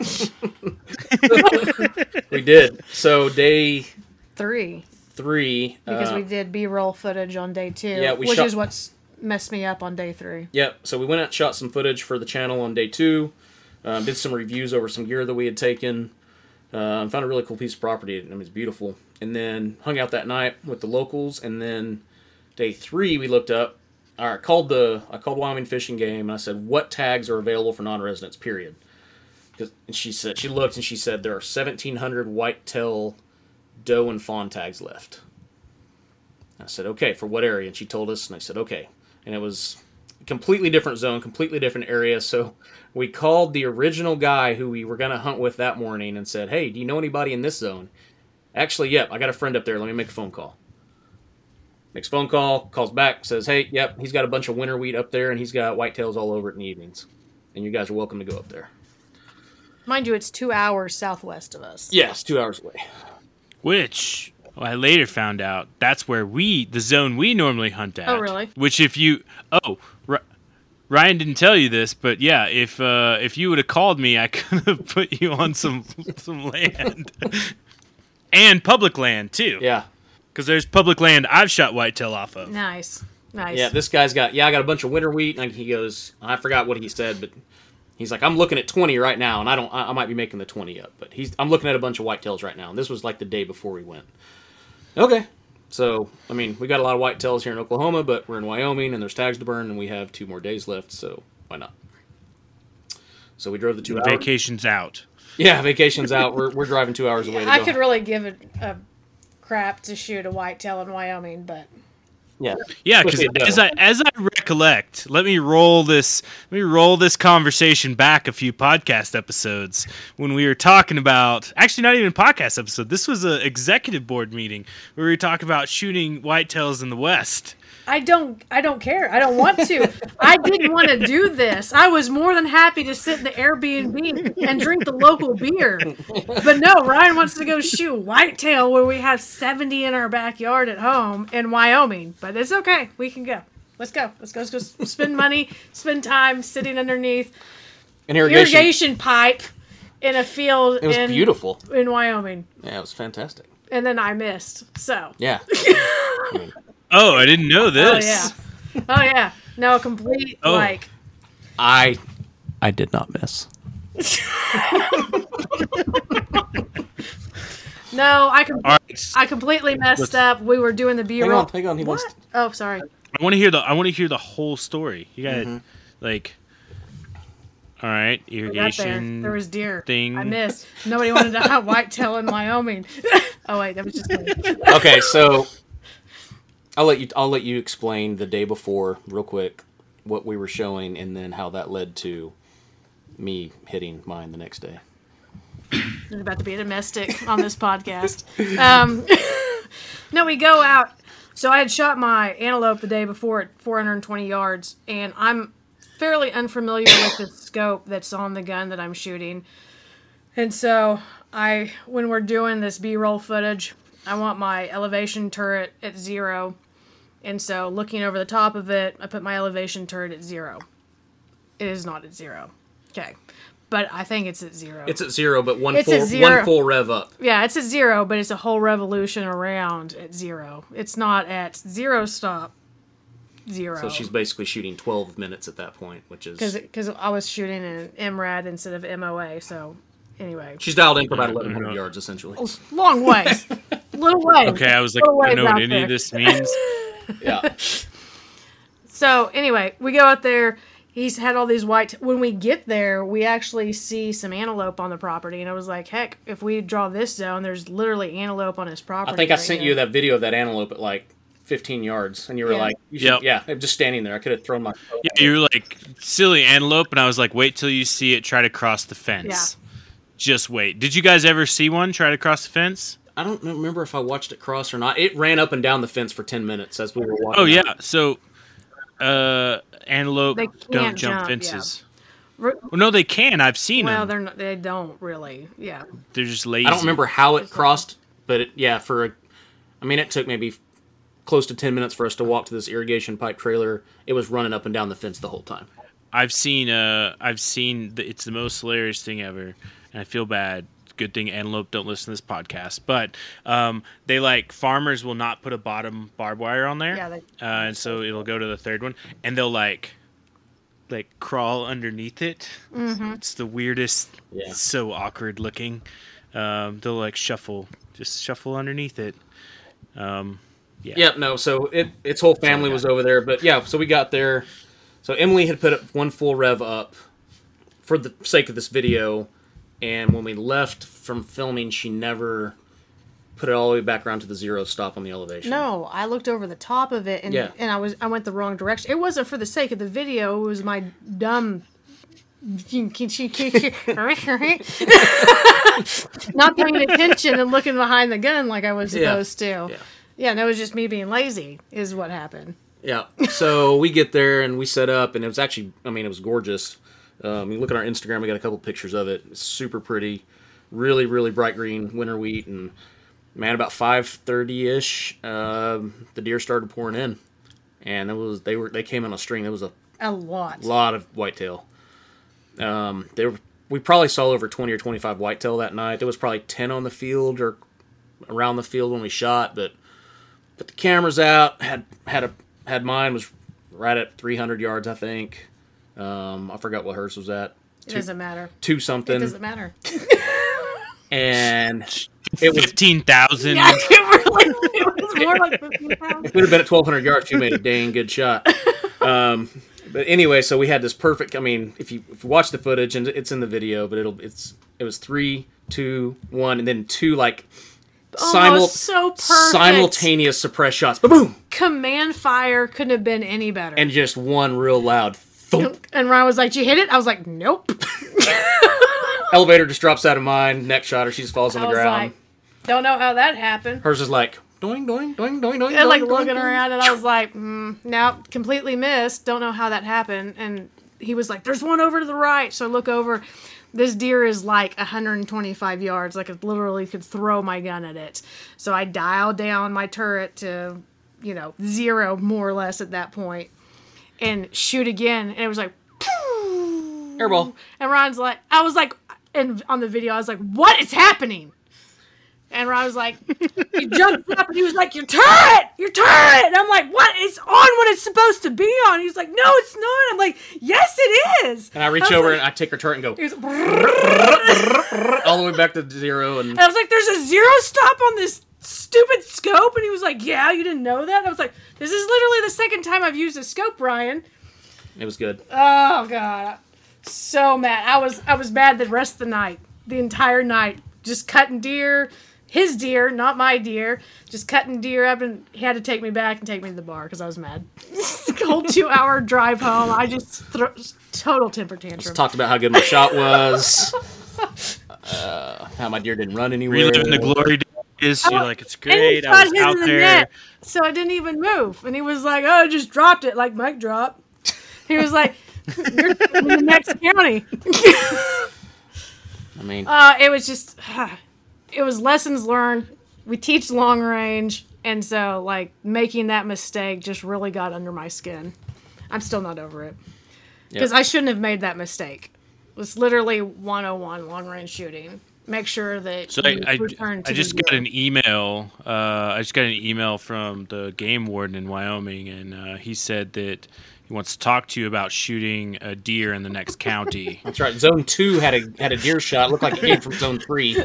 S4: We did. So day
S6: 3
S4: 3.
S6: because we did B-roll footage on day 2,
S4: Yeah, we
S6: which
S4: shot-
S6: is what's messed me up on day 3.
S4: Yep. So we went out and shot some footage for the channel on day 2. Did some reviews over some gear that we had taken. Found a really cool piece of property. I mean, it's beautiful. And then hung out that night with the locals. And then day 3, we looked up. All right, I called Wyoming Fish and Game, and I said, what tags are available for non-residents, period. And she looked and she said there are 1,700 whitetail doe and fawn tags left. I said, okay, for what area? And she told us, and I said, okay. And it was a completely different zone, completely different area. So we called the original guy who we were going to hunt with that morning and said, hey, do you know anybody in this zone? Actually, yep, I got a friend up there. Let me make a phone call. Makes a phone call, calls back, says, hey, yep, he's got a bunch of winter wheat up there, and he's got whitetails all over it in the evenings. And you guys are welcome to go up there.
S6: Mind you, it's 2 hours southwest of us.
S4: Yes, 2 hours away.
S3: Which I later found out that's where the zone we normally hunt at.
S6: Oh, really?
S3: Which Ryan didn't tell you this, but yeah, if you would have called me, I could have put you on some land. And public land too.
S4: Yeah.
S3: Because there's public land I've shot whitetail off of.
S6: Nice. Nice.
S4: Yeah, this guy's got, I got a bunch of winter wheat, and he goes, I forgot what he said, but he's like, I'm looking at 20 right now, and I might be making the 20 up, but I'm looking at a bunch of whitetails right now, and this was like the day before we went. Okay. So, I mean, we got a lot of whitetails here in Oklahoma, but we're in Wyoming, and there's tags to burn, and we have 2 more days left, so why not? So we drove the 2 hours.
S3: Vacation's out.
S4: Yeah, vacation's out. We're driving 2 hours away to
S6: I
S4: go.
S6: could really give a crap to shoot a whitetail in Wyoming, but
S4: Yeah.
S3: Yeah, because as I recollect, let me roll this conversation back a few podcast episodes when we were talking about, actually not even podcast episode. This was an executive board meeting where we were talking about shooting whitetails in the West.
S6: I don't care. I don't want to. I didn't want to do this. I was more than happy to sit in the Airbnb and drink the local beer. But no, Ryan wants to go shoot whitetail where we have 70 in our backyard at home in Wyoming. But it's okay. We can go. Let's go. Let's go spend money, spend time sitting underneath
S4: An
S6: irrigation pipe in a field.
S4: It was beautiful.
S6: In Wyoming.
S4: Yeah, it was fantastic.
S6: And then I missed. So.
S4: Yeah.
S3: Oh, I didn't know this.
S6: Oh yeah. No, complete
S4: I did not miss.
S6: No, I
S3: right.
S6: I completely messed up. We were doing the B-roll.
S4: Hang on. He
S6: what?
S4: wants.
S6: Oh, sorry.
S3: I want to hear the whole story. You got all right,
S6: We got
S3: irrigation.
S6: there was deer.
S3: thing.
S6: I missed. Nobody wanted to have whitetail in Wyoming. Oh wait, that was just me.
S4: Okay, so I'll let you explain the day before real quick what we were showing, and then how that led to me hitting mine the next day.
S6: There's about to be a domestic on this podcast. No, we go out. So I had shot my antelope the day before at 420 yards, and I'm fairly unfamiliar with the scope that's on the gun that I'm shooting. And so when we're doing this B-roll footage, I want my elevation turret at 0. And so looking over the top of it, I put my elevation turret at 0. It is not at 0. Okay. But I think it's at 0.
S4: It's at 0, but one
S6: It's at
S4: full
S6: 0.
S4: one full rev up.
S6: Yeah, it's at 0, but it's a whole revolution around at 0. It's not at 0 stop 0.
S4: So she's basically shooting 12 minutes at that point, which is
S6: Because I was shooting in MRAD instead of MOA, so anyway.
S4: she's dialed in for about 1,100 yards essentially.
S6: Long ways. Little ways.
S3: Okay, I was like,
S6: Little
S3: I
S6: ways
S3: don't know what
S6: out
S3: any
S6: there.
S3: of this means.
S4: Yeah.
S6: So anyway, we go out there. He's had all these when we get there, we actually see some antelope on the property. And I was like, heck, if we draw this zone, there's literally antelope on his property.
S4: I think I
S6: right
S4: sent
S6: here.
S4: you that video of that antelope at like 15 yards, and you were
S6: Yeah.
S4: like, you should,
S3: Yep.
S4: I'm just standing there. I could have thrown my.
S3: Yeah, you were like, silly antelope, and I was like, wait till you see it try to cross the fence.
S6: Yeah.
S3: Just wait. Did you guys ever see one try to cross the fence?
S4: I don't remember if I watched it cross or not. It ran up and down the fence for 10 minutes as we were walking.
S3: Oh,
S4: out.
S3: yeah. So, antelope
S6: They can't
S3: don't jump
S6: jump,
S3: fences.
S6: Re-
S3: Well, no, they can. I've seen
S6: Well,
S3: them.
S6: they don't really. Yeah.
S3: They're just lazy.
S4: I don't remember how it crossed, but it took maybe close to 10 minutes for us to walk to this irrigation pipe trailer. It was running up and down the fence the whole time.
S3: I've seen. It's the most hilarious thing ever, and I feel bad. Good thing antelope don't listen to this podcast, but farmers will not put a bottom barbed wire on there,
S6: Yeah,
S3: and so it'll go to the third one, and they'll like crawl underneath it. Mm-hmm. It's the weirdest.
S4: Yeah.
S3: It's so awkward looking. They'll shuffle underneath it.
S4: Yeah, no, so its whole family was over there. But yeah, so we got there. So Emily had put up one full rev up for the sake of this video. And when we left from filming, she never put it all the way back around to the 0 stop on the elevation.
S6: No, I looked over the top of it, and
S4: Yeah.
S6: and I went the wrong direction. It wasn't for the sake of the video. It was my dumb. Not paying attention and looking behind the gun like I was supposed to. Yeah, and it was just me being lazy is what happened.
S4: Yeah. So we get there and we set up, and it was actually, it was gorgeous. You look at our Instagram, we got a couple pictures of it. It's super pretty, really, really bright green winter wheat, and man, about 5:30ish, the deer started pouring in, and they came in a string. There was
S6: A lot.
S4: lot of whitetail. We probably saw over 20 or 25 whitetail that night. There was probably 10 on the field or around the field when we shot, but put the cameras out, had had mine was right at 300 yards, I think. I forgot what hers was at.
S6: It doesn't matter.
S4: Two something.
S6: It doesn't matter.
S4: And it was
S3: 15,000.
S6: Yeah, it was more like 15,000.
S4: If it would have been at 1,200 yards, she made a dang good shot. But anyway, so we had this perfect. I mean, if you watch the footage, and it's in the video, but it was 3, 2, 1, and then two like
S6: So perfect.
S4: simultaneous suppress shots. Boom!
S6: Command fire couldn't have been any better.
S4: And just one real loud thump.
S6: And Ryan was like, "Did you hit it?" I was like, "Nope."
S4: Elevator just drops out of mine. Next shot her, she just falls on the ground.
S6: Like, don't know how that happened.
S4: Hers is like doing, doing, doing, doing, doing.
S6: And like looking around, and I was like, "No, completely missed. Don't know how that happened." And he was like, "There's one over to the right." So I look over. This deer is like 125 yards. Like, I literally could throw my gun at it. So I dialed down my turret to, 0 more or less at that point, and shoot again. And it was like,
S4: airball.
S6: And Ron's like, I was like, and on the video, I was like, "What is happening?" And Ron was like, he jumped up and he was like, "Your turret! Your turret!" And I'm like, "What? It's on what it's supposed to be on." He's like, "No, it's not." I'm like, "Yes, it is."
S4: And I reach over and I take her turret and go
S6: He was,
S4: all the way back to 0. And
S6: I was like, "There's a 0 stop on this stupid scope." And he was like, "Yeah, you didn't know that?" And I was like, "This is literally the second time I've used a scope, Ryan."
S4: it was good.
S6: Oh, God. So mad. I was mad the rest of the night. The entire night. Just cutting deer. His deer, not my deer. Just cutting deer up, and he had to take me back and take me to the bar because I was mad. Whole 2-hour drive home. I just total temper tantrum.
S4: Just talked about how good my shot was. How my deer didn't run anywhere.
S3: Reliving the glory days. You're like, it's great.
S6: And
S3: I
S6: he
S3: was
S6: shot
S3: out
S6: his in the
S3: there.
S6: net, so I didn't even move. And he was like, "Oh, I just dropped it like Mike drop." He was like, "You're in the next county."
S4: I mean,
S6: It was just, it was lessons learned. We teach long range, and so like making that mistake just really got under my skin. I'm still not over it because I shouldn't have made that mistake. It was literally 101 long range shooting. Make sure that
S3: So
S6: you return to
S3: I just
S6: the
S3: got
S6: deer.
S3: an email. I just got an email from the game warden in Wyoming, and he said that he wants to talk to you about shooting a deer in the next county.
S4: that's right. Zone 2 had a deer shot. Looked like it came from Zone 3.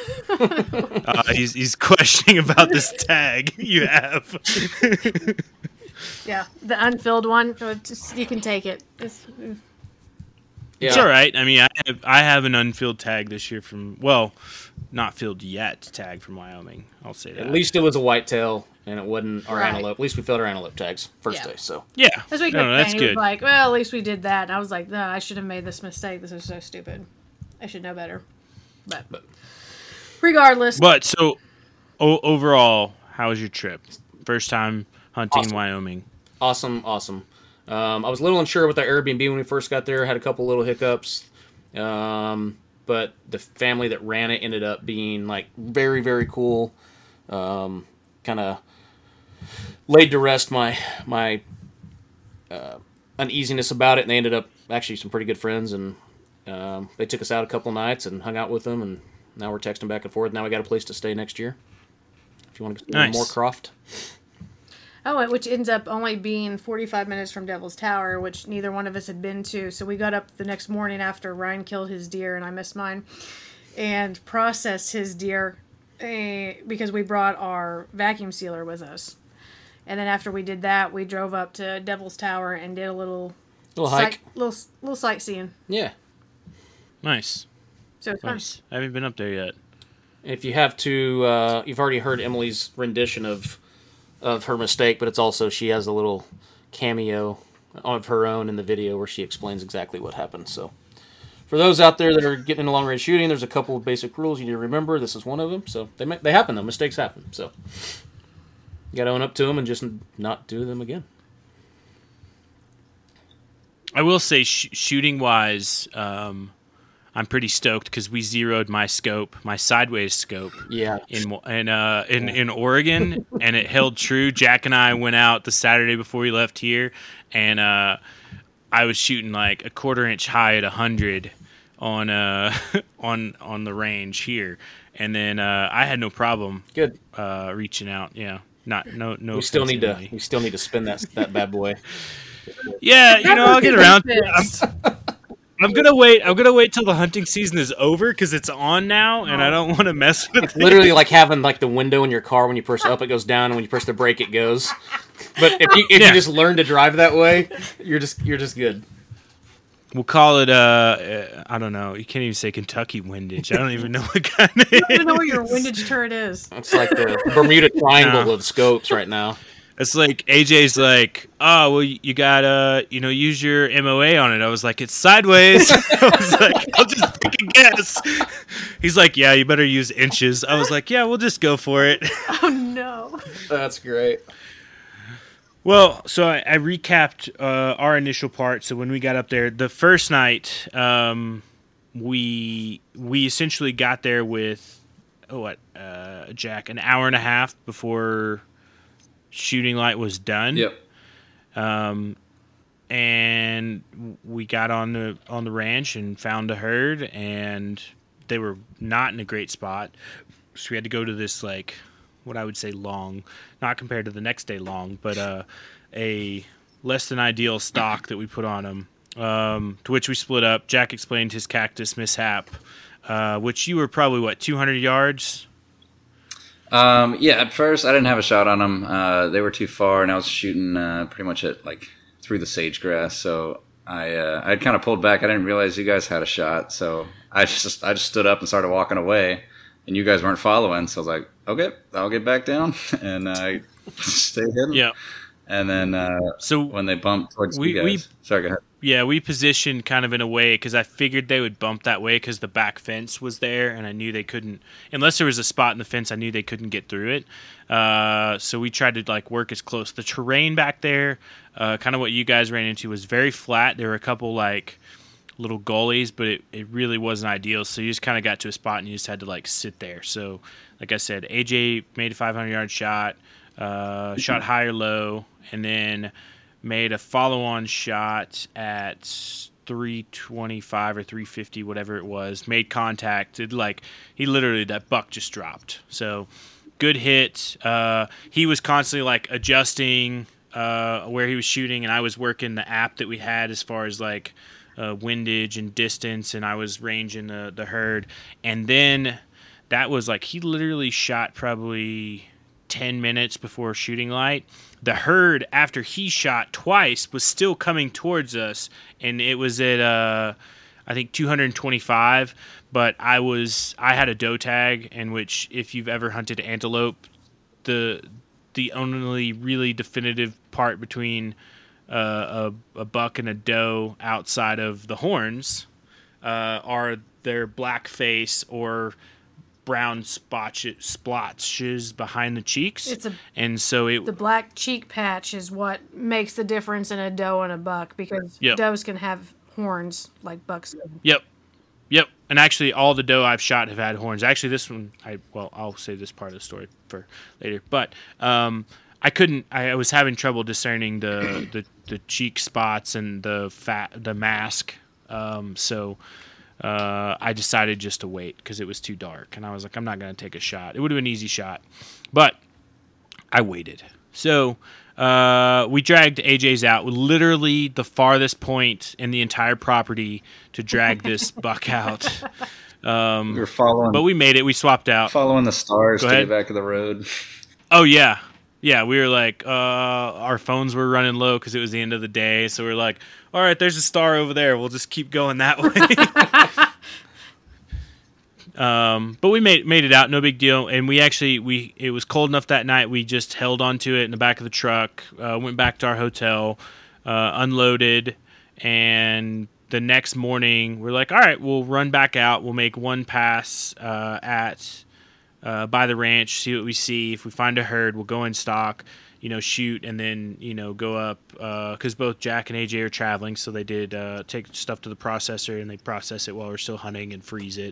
S3: He's questioning about this tag you have.
S6: Yeah, the unfilled one. Just, you can take it.
S3: It's
S4: Yeah.
S3: all right. I mean, I have an unfilled tag this year from, well, not filled yet tag from Wyoming. I'll say that.
S4: At least it was a whitetail, and it wasn't our
S6: Right.
S4: antelope. At least we filled our antelope tags first
S6: Yeah.
S4: day. So
S3: Yeah.
S6: That's what he
S3: No,
S6: kept
S3: that's
S6: saying. He was
S3: good.
S6: like, "Well, at least we did that." And I was like, "No, I should have made this mistake. This is so stupid. I should know better." But regardless,
S3: But so overall, how was your trip? First time hunting in Wyoming.
S4: awesome. I was a little unsure with the Airbnb when we first got there. Had a couple little hiccups. But the family that ran it ended up being like very, very cool. Kind of laid to rest my uneasiness about it, and they ended up actually some pretty good friends, and they took us out a couple nights and hung out with them, and now we're texting back and forth. Now we got a place to stay next year. If you want to go
S3: Nice.
S4: to Moorcroft.
S6: which ends up only being 45 minutes from Devil's Tower, which neither one of us had been to. So we got up the next morning after Ryan killed his deer and I missed mine, and processed his deer because we brought our vacuum sealer with us. And then after we did that, we drove up to Devil's Tower and did a little
S4: Hike.
S6: little sightseeing.
S4: Yeah.
S3: Nice.
S6: So it's fun.
S3: Nice. I haven't been up there yet.
S4: If you have to, you've already heard Emily's rendition of her mistake, but it's also she has a little cameo of her own in the video where she explains exactly what happened. So, for those out there that are getting into long range shooting, there's a couple of basic rules you need to remember. This is one of them. So they happen though. Mistakes happen. So you got to own up to them and just not do them again.
S3: I will say, shooting wise, I'm pretty stoked because we zeroed my scope, my sideways scope,
S4: Yeah.
S3: in Oregon, and it held true. Jack and I went out the Saturday before we left here, and I was shooting like a 1/4 inch high at 100 on on the range here, and then I had no problem
S4: Good.
S3: reaching out. Yeah, No.
S4: We still need
S3: offense, Emily.
S4: to spin that bad boy.
S3: Yeah, I'll get around to it.
S6: Fixed.
S3: I'm gonna wait. I'm gonna wait till the hunting season is over because it's on now, and I don't want to mess with it.
S4: Literally like having like the window in your car when you press up, it goes down, and when you press the brake, it goes. But if you just learn to drive that way, you're just good.
S3: We'll call it. I don't know. You can't even say Kentucky windage. I don't even know what kind.
S6: I don't even know where your windage turret is.
S4: It's like the Bermuda Triangle of scopes right now.
S3: It's like AJ's like, oh well, you gotta use your MOA on it. I was like, it's sideways. I was like, I'll just take a guess. He's like, yeah, you better use inches. I was like, yeah, we'll just go for it.
S6: Oh no.
S4: That's great.
S3: Well, so I recapped our initial part. So when we got up there, the first night, we essentially got there with Jack, an hour and a half before shooting light was done.
S5: Yep.
S3: And we got on the ranch and found a herd, and they were not in a great spot. So we had to go to this, like, what I would say long, not compared to the next day long, but a less than ideal stock that we put on them. To which we split up. Jack explained his cactus mishap, which you were probably 200 yards.
S5: Yeah, at first I didn't have a shot on them. They were too far, and I was shooting pretty much at through the sage grass. So I kind of pulled back. I didn't realize you guys had a shot, so I just stood up and started walking away, and you guys weren't following. So I was like, okay, I'll get back down, and I stayed hidden.
S3: Yeah.
S5: And then
S3: so
S5: when they bumped towards you guys, sorry, go ahead.
S3: Yeah, we positioned kind of in a way because I figured they would bump that way because the back fence was there, and I knew they couldn't, unless there was a spot in the fence, I knew they couldn't get through it. So we tried to work as close. The terrain back there, kind of what you guys ran into, was very flat. There were a couple little gullies, but it really wasn't ideal. So you just kind of got to a spot and you just had to sit there. So like I said, AJ made a 500-yard shot, shot high or low, and then made a follow-on shot at 325 or 350, whatever it was. Made contact. He literally, that buck just dropped. So good hit. He was constantly adjusting where he was shooting, and I was working the app that we had as far as windage and distance, and I was ranging the herd. And then that was he literally shot probably 10 minutes before shooting light. The herd, after he shot twice, was still coming towards us, and it was at I think 225. But I had a doe tag, in which, if you've ever hunted antelope, the only really definitive part between a buck and a doe outside of the horns are their black face or brown splotches behind the cheeks.
S6: The black cheek patch is what makes the difference in a doe and a buck, because does can have horns like bucks do.
S3: Yep. And actually, all the doe I've shot have had horns. Actually, this one, I'll save this part of the story for later. But I was having trouble discerning the cheek spots and the mask. So I decided just to wait because it was too dark, and I was like, I'm not going to take a shot. It would have been an easy shot, but I waited. So we dragged AJ's out, literally the farthest point in the entire property to drag this buck out.
S5: We were following,
S3: but we made it. We swapped out,
S5: following the stars to get back to the road.
S3: Oh yeah. Yeah, we were our phones were running low because it was the end of the day. So we were like, all right, there's a star over there. We'll just keep going that way. But we made it out, no big deal. And it was cold enough that night. We just held onto it in the back of the truck, went back to our hotel, unloaded, and the next morning we're like, all right, we'll run back out. We'll make one pass by the ranch, see what we see. If we find a herd, we'll go in stock, shoot, and then, go up, because both Jack and AJ are traveling, so they did take stuff to the processor, and they process it while we're still hunting and freeze it.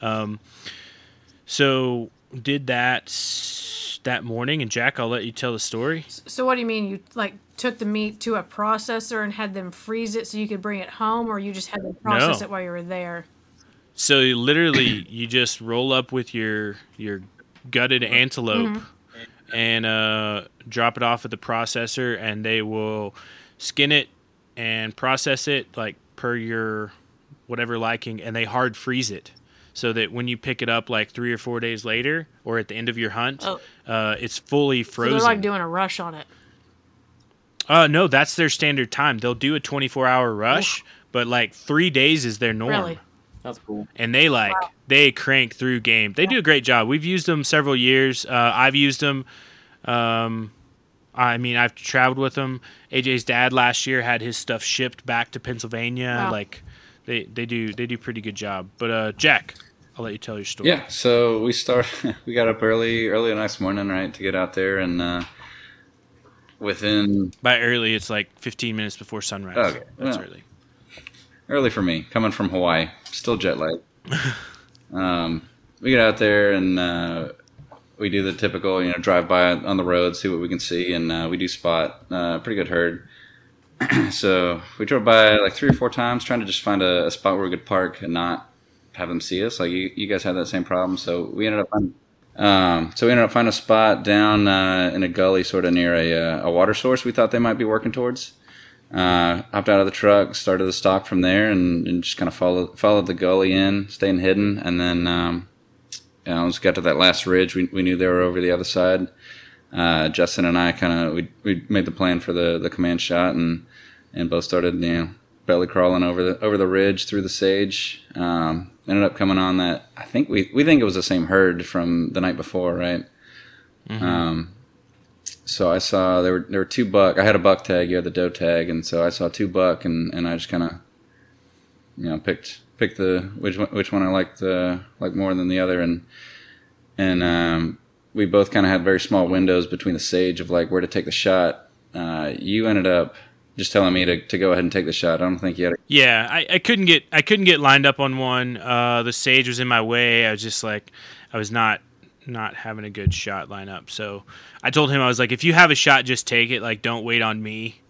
S3: So did that morning, and Jack, I'll let you tell the story.
S6: So what do you mean? You took the meat to a processor and had them freeze it so you could bring it home, or you just had them process it while you were there?
S3: So literally, you just roll up with your gutted antelope, and drop it off at the processor, and they will skin it and process it like per your whatever liking, and they hard freeze it so that when you pick it up like 3 or 4 days later or at the end of your hunt, it's fully frozen.
S6: So they're like doing a rush on it.
S3: No, that's their standard time. They'll do a 24-hour rush, but like 3 days is their norm.
S6: Really?
S4: That's cool.
S3: And they crank through game. They do a great job. We've used them several years. I've used them. I've traveled with them. AJ's dad last year had his stuff shipped back to Pennsylvania.
S6: Wow.
S3: Like they do pretty good job. But Jack, I'll let you tell your story.
S5: Yeah, so we got up early the next morning, right, to get out there, and
S3: By early, it's like 15 minutes before sunrise.
S5: Okay.
S3: That's
S5: Well,
S3: early.
S5: early for me, coming from Hawaii, still jet lagged. We get out there and we do the typical, drive by on the road, see what we can see, and we do spot a pretty good herd. So we drove by like 3 or 4 times trying to just find a spot where we could park and not have them see us. Like you guys had that same problem, so we ended up finding a spot down in a gully, sort of near a water source. We thought they might be working towards. Hopped out of the truck, started the stalk from there, and just kind of followed the gully in, staying hidden, and then once we got to that last ridge, we knew they were over the other side. Justin and I we made the plan for the command shot, and both started belly crawling over the ridge through the sage. Ended up coming on that. I think we think it was the same herd from the night before, right? Mm-hmm. So I saw there were 2 buck. I had a buck tag, you had the doe tag, and so I saw 2 buck, and I just kind of picked which one I liked more than the other, and we both kind of had very small windows between the sage of like where to take the shot. You ended up just telling me to go ahead and take the shot. I don't think you had.
S3: Yeah, I couldn't get lined up on one. The sage was in my way. I was just like, I was not having a good shot line up. So I told him, I was like, if you have a shot, just take it. Like, don't wait on me.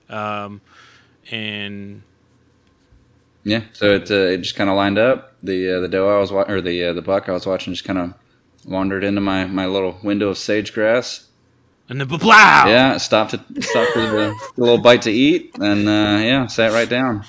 S3: And
S5: yeah, so it just kind of lined up. The doe I was the buck I was watching just kind of wandered into my little window of sage grass.
S3: And then blah!
S5: Yeah, stopped for the little bite to eat, and sat right down.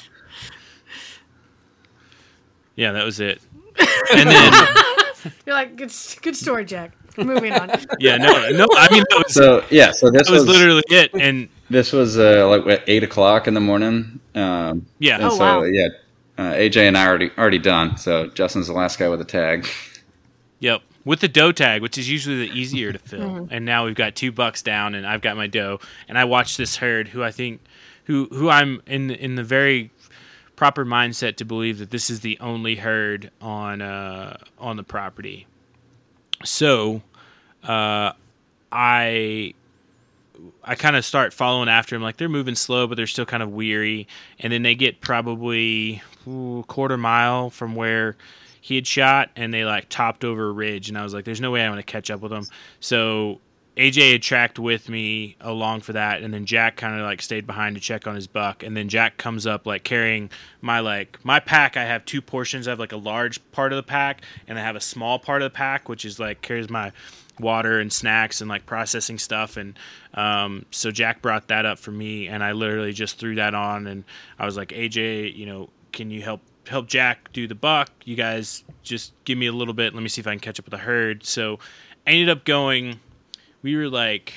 S3: Yeah, that was it. And then
S6: You're like, good story, Jack. Moving on.
S3: Yeah, no. I mean,
S5: so this
S3: was literally it. And
S5: this was like at 8:00 in the morning.
S3: Yeah.
S6: Oh, wow.
S5: Yeah, AJ and I are already done. So Justin's the last guy with a tag.
S3: Yep. With the doe tag, which is usually the easier to fill. And now we've got 2 bucks down, and I've got my doe. And I watched this herd who I'm in the very proper mindset to believe that this is the only herd on the property. So I kind of start following after him. Like, they're moving slow, but they're still kind of weary. And then they get probably a quarter mile from where he had shot, and they like topped over a ridge, and I was like, there's no way I'm going to catch up with them. So AJ had tracked with me along for that, and then Jack kind of like stayed behind to check on his buck, and then Jack comes up like carrying my pack. I have 2 portions. I have like a large part of the pack, and I have a small part of the pack, which is like carries my water and snacks and like processing stuff. And so Jack brought that up for me, and I literally just threw that on, and I was like, AJ, can you help Jack do the buck? You guys just give me a little bit. Let me see if I can catch up with the herd. So I ended up going, we were like,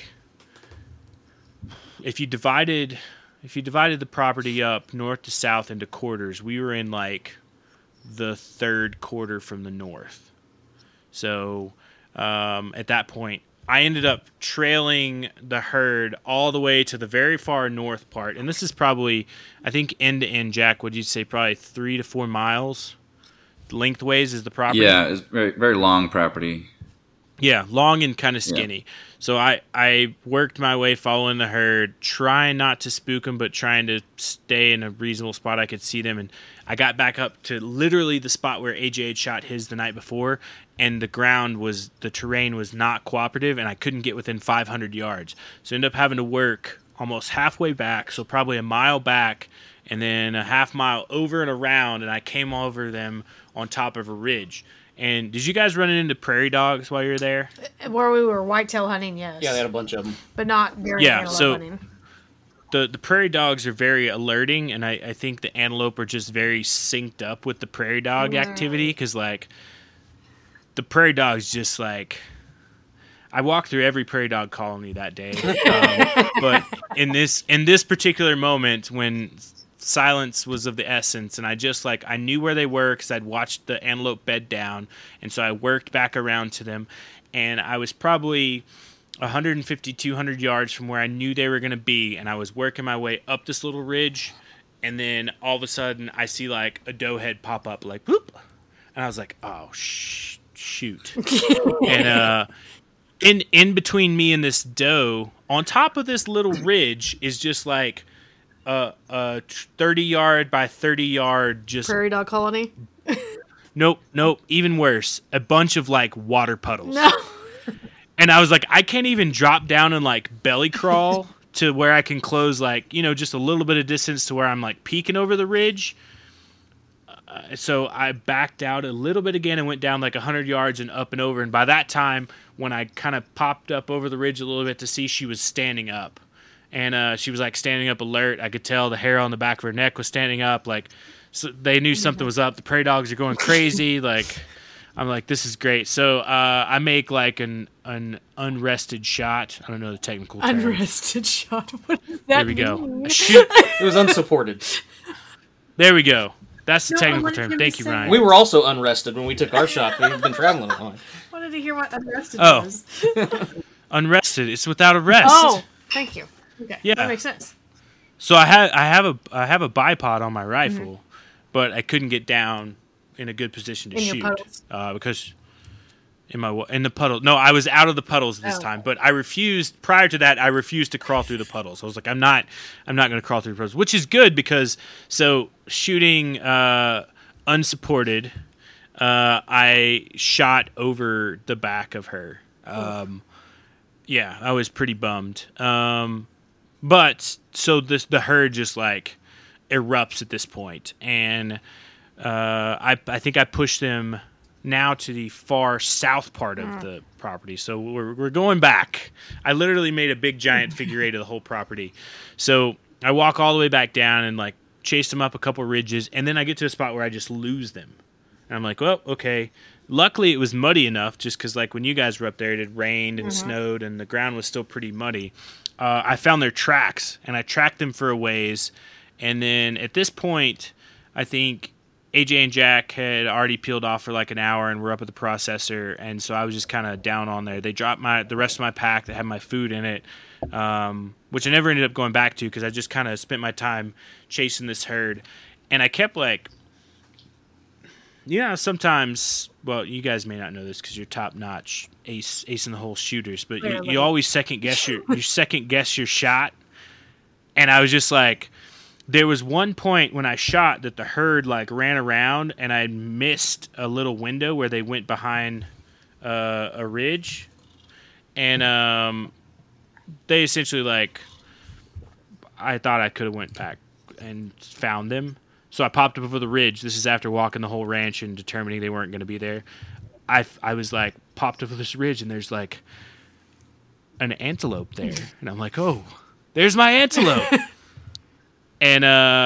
S3: if you divided the property up north to south into quarters, we were in like the 3rd quarter from the north. So at that point, I ended up trailing the herd all the way to the very far north part. And this is probably, I think, end to end, Jack, would you say probably 3 to 4 miles lengthways is the property?
S5: Yeah, it's very, very long property.
S3: Yeah, long and kind of skinny. Yeah. So I worked my way following the herd, trying not to spook them, but trying to stay in a reasonable spot I could see them. And I got back up to literally the spot where AJ had shot his the night before, and the terrain was not cooperative, and I couldn't get within 500 yards. So I ended up having to work almost halfway back, so probably a mile back, and then a half mile over and around, and I came over them on top of a ridge. And did you guys run into prairie dogs while you were there?
S6: Where we were whitetail hunting, yes.
S4: Yeah, they had a bunch of them.
S6: But not during antelope hunting.
S3: The prairie dogs are very alerting, and I think the antelope are just very synced up with the prairie dog activity, because, like, the prairie dogs just, like... I walked through every prairie dog colony that day. But in this particular moment, when silence was of the essence, and I just, like, I knew where they were because I'd watched the antelope bed down, and so I worked back around to them, and I was probably 150, 200 yards from where I knew they were going to be, and I was working my way up this little ridge, and then all of a sudden I see, like, a doe head pop up, like, whoop, and I was like, oh, shoot. And in between me and this doe, on top of this little ridge, is just, like, a 30-yard by 30-yard just...
S6: Prairie dog colony?
S3: Nope, even worse. A bunch of, like, water puddles.
S6: No.
S3: And I was like, I can't even drop down and, like, belly crawl to where I can close, like, just a little bit of distance to where I'm, like, peeking over the ridge. So I backed out a little bit again and went down, like, 100 yards and up and over. And by that time, when I kind of popped up over the ridge a little bit to see, she was standing up. And she was, like, standing up alert. I could tell the hair on the back of her neck was standing up. Like, so they knew something was up. The prairie dogs are going crazy. Like... I'm like, this is great. So I make, like, an unrested shot. I don't know the technical term.
S6: Unrested shot. What does that mean?
S3: There we go. Shoot.
S4: It was unsupported.
S3: There we go. That's the technical term. Thank you, Ryan.
S4: We were also unrested when we took our shot. We've been traveling a lot.
S6: I wanted to hear what unrested was.
S3: Unrested. It's without a rest.
S6: Oh, thank you. Okay,
S3: yeah.
S6: That makes sense.
S3: So I have a bipod on my rifle, but I couldn't get down in a good position to shoot because in the puddle. No, I was out of the puddles this time, but I refused. Prior to that, I refused to crawl through the puddles. I was like, I'm not going to crawl through the puddles, which is good because shooting unsupported, I shot over the back of her. Yeah, I was pretty bummed. But so the herd just, like, erupts at this point, and I think I pushed them now to the far south part of the property. So we're going back. I literally made a big giant figure eight of the whole property. So I walk all the way back down and, like, chase them up a couple ridges, and then I get to a spot where I just lose them. And I'm like, well, okay. Luckily, it was muddy enough, just because, like, when you guys were up there, it had rained and snowed, and the ground was still pretty muddy. I found their tracks, and I tracked them for a ways. And then at this point, I think AJ and Jack had already peeled off for like an hour and were up at the processor, and so I was just kind of down on there. They dropped the rest of my pack that had my food in it, which I never ended up going back to because I just kind of spent my time chasing this herd. And I kept, like, sometimes, well, you guys may not know this because you're top-notch ace in the hole shooters, but you always second guess your shot. And I was just like, there was one point when I shot that the herd, like, ran around, and I missed a little window where they went behind a ridge, and they essentially, like, I thought I could have went back and found them. So I popped up over the ridge. This is after walking the whole ranch and determining they weren't going to be there. I was, like, popped up over this ridge, and there's, like, an antelope there, and I'm like, oh, there's my antelope. And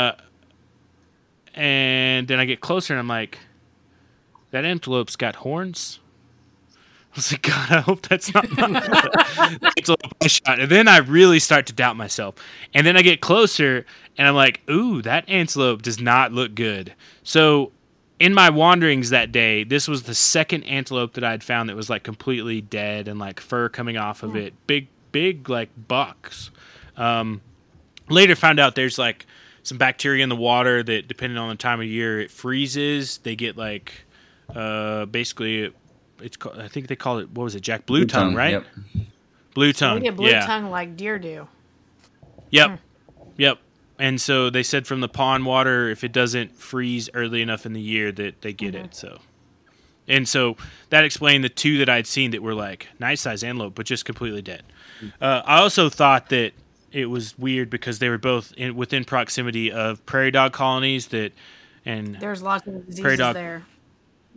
S3: then I get closer, and I'm like, that antelope's got horns? I was like, God, I hope that's not my antelope I shot. And then I really start to doubt myself. And then I get closer, and I'm like, ooh, that antelope does not look good. So in my wanderings that day, this was the second antelope that I'd found that was, like, completely dead and, like, fur coming off of it. Big, like, bucks. Later found out there's, like, some bacteria in the water that, depending on the time of year, it freezes. They get, like, basically, I think they call it, what was it, Jack? Blue tongue, right?
S5: Yep.
S3: Blue tongue,
S6: we get blue tongue like deer do.
S3: Yep. And so they said from the pond water, if it doesn't freeze early enough in the year, that they get it. So that explained the two that I'd seen that were, like, nice size antelope, but just completely dead. I also thought that it was weird because they were both within proximity of prairie dog colonies and
S6: there's lots of diseases there.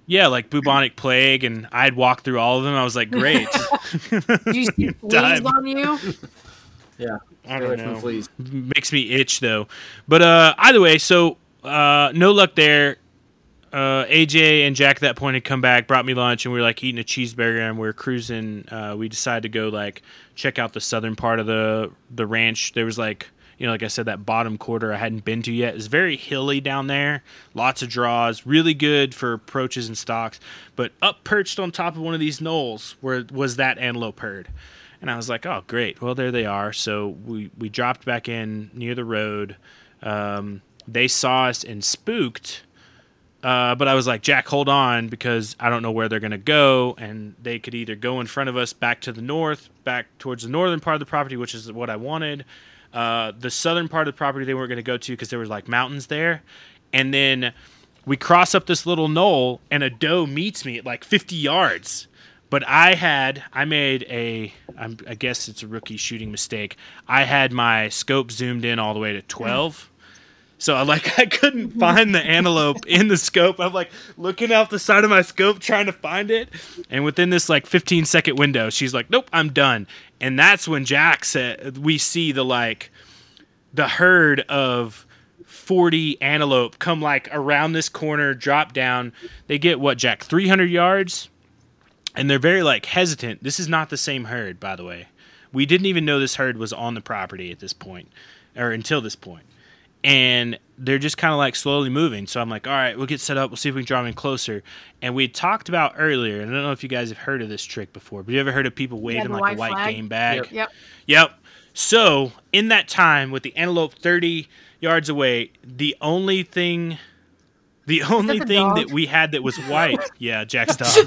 S3: Yeah, like bubonic plague, and I'd walked through all of them. I was like, great.
S6: Did you see fleas
S3: Time.
S6: on you?
S4: Yeah.
S3: I
S4: Stay
S3: don't
S4: away from
S3: know.
S4: the fleas.
S3: Makes me itch though. But either way, so no luck there. AJ and Jack at that point had come back, brought me lunch, and we were like eating a cheeseburger, and we were cruising. We decided to go like check out the southern part of the ranch. There was like, you know, like I said, that bottom quarter I hadn't been to yet. It's very hilly down there, lots of draws, really good for approaches and stalks. But up perched on top of one of these knolls was that antelope herd. And I was like, oh, great. Well, there they are. So we dropped back in near the road. They saw us and spooked. But I was like, Jack, hold on, because I don't know where they're going to go. And they could either go in front of us back to the north, back towards the northern part of the property, which is what I wanted. The southern part of the property they weren't going to go to because there was like mountains there. And then we cross up this little knoll, and a doe meets me at like 50 yards. But I guess it's a rookie shooting mistake. I had my scope zoomed in all the way to 12. So I couldn't find the antelope in the scope. I'm like looking out the side of my scope trying to find it. And within this like 15-second window, she's like, nope, I'm done. And that's when Jack said, we see the herd of 40 antelope come like around this corner, drop down. They get what, Jack, 300 yards? And they're very like hesitant. This is not the same herd, by the way. We didn't even know this herd was on the property at this point, or until this point. And they're just kind of like slowly moving. So I'm like, all right, we'll get set up. We'll see if we can draw them in closer. And we had talked about earlier, and I don't know if you guys have heard of this trick before, but you ever heard of people waving
S6: the
S3: like a
S6: white
S3: white
S6: flag?
S3: game bag?
S6: Yep.
S3: So in that time, with the antelope 30 yards away, the only thing
S6: dog?
S3: that we had that was white, yeah, Jack's dog.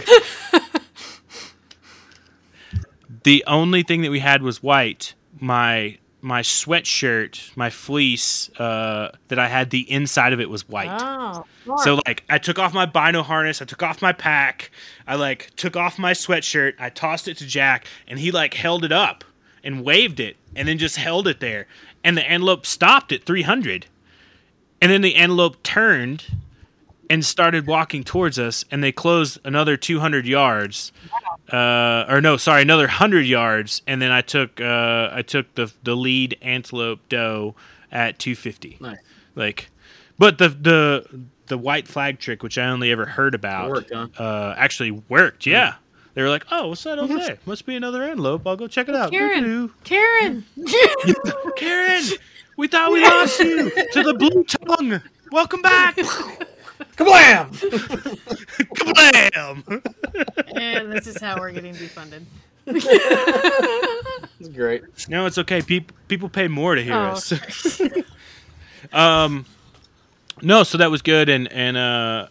S3: The only thing that we had was white. My sweatshirt, my fleece, that I had, the inside of it was white.
S6: Oh,
S3: So like I took off my bino harness, I took off my pack, I like took off my sweatshirt, I tossed it to Jack, and he like held it up and waved it and then just held it there. And the antelope stopped at 300. And then the antelope turned and started walking towards us, and they closed another 200 yards. Another 100 yards, and then I took the lead antelope doe at 250.
S4: Nice.
S3: But the white flag trick, which I only ever heard about,
S4: Worked, huh?
S3: actually worked. Yeah, they were like, "Oh, what's that over there? Must be another antelope. I'll go check it out."
S6: Karen,
S3: Doo-doo.
S6: Karen.
S3: Karen, we thought we lost you to the blue tongue. Welcome back.
S4: Kablam!
S3: Kablam!
S6: And this is how we're getting defunded.
S4: It's great.
S3: No, it's okay. People pay more to hear
S6: Oh,
S3: us. No, so that was good, and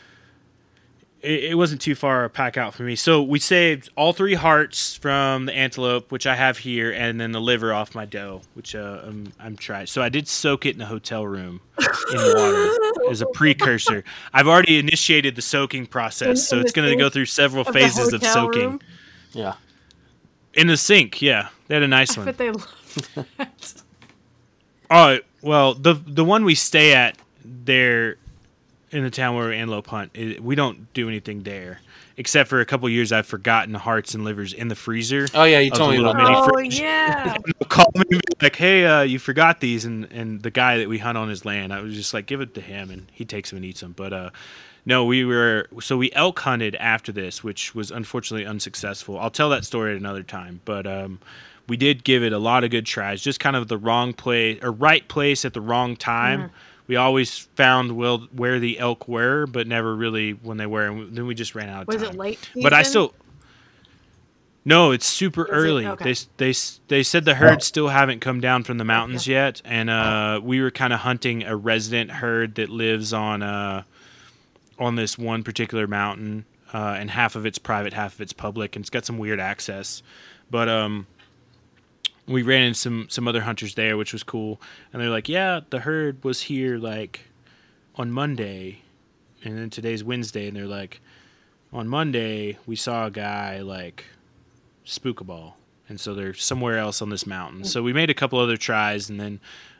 S3: it wasn't too far a pack out for me. So we saved all 3 hearts from the antelope, which I have here, and then the liver off my doe, which I'm trying. So I did soak it in a hotel room in water as a precursor. I've already initiated the soaking process, so it's going to go through several phases of soaking.
S6: Room?
S4: Yeah.
S3: In the sink, yeah. They had a nice one.
S6: But they love that.
S3: Oh, well, the one we stay at there in the town where we antelope hunt, we don't do anything there. Except for a couple years I've forgotten hearts and livers in the freezer.
S4: Oh, yeah, you
S3: of
S4: told
S3: the
S4: me
S3: little
S4: about
S3: mini
S4: that.
S6: Oh,
S3: fridge.
S6: yeah.
S3: They'll call me and be like, hey, you forgot these. And the guy that we hunt on his land, I was just like, give it to him, and he takes them and eats them. But no, we elk hunted after this, which was unfortunately unsuccessful. I'll tell that story at another time. But we did give it a lot of good tries, just kind of the wrong place or right place at the wrong time. Mm-hmm. We always found where the elk were, but never really when they were. And then we just ran out of time.
S6: Was it late season?
S3: But I still... No, it's super early.
S6: Okay.
S3: They said the herds still haven't come down from the mountains yet, and we were kind of hunting a resident herd that lives on this one particular mountain, and half of it's private, half of it's public, and it's got some weird access. But we ran into some other hunters there, which was cool, and they're like, "Yeah, the herd was here like on Monday, and then today's Wednesday, and they're like, on Monday we saw a guy like." Spook a ball, and so they're somewhere else on this mountain. So we made a couple other tries, and then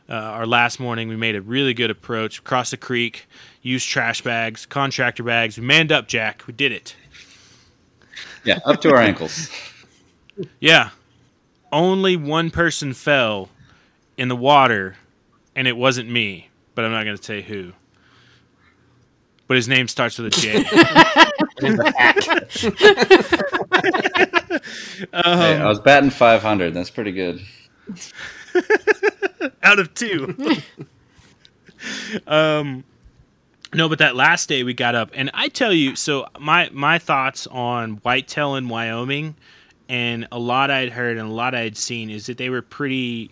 S3: our last morning, we made a really good approach across the creek, used trash bags, contractor bags. We manned up, Jack. We did it.
S5: Yeah, up to our ankles.
S3: Yeah. Only one person fell in the water, and it wasn't me, but I'm not going to say who. But his name starts with a J.
S5: Hey, I was batting 500. That's pretty good.
S3: Out of 2. No, but that last day we got up, and I tell you, so my thoughts on whitetail in Wyoming, and a lot I'd heard and a lot I'd seen is that they were pretty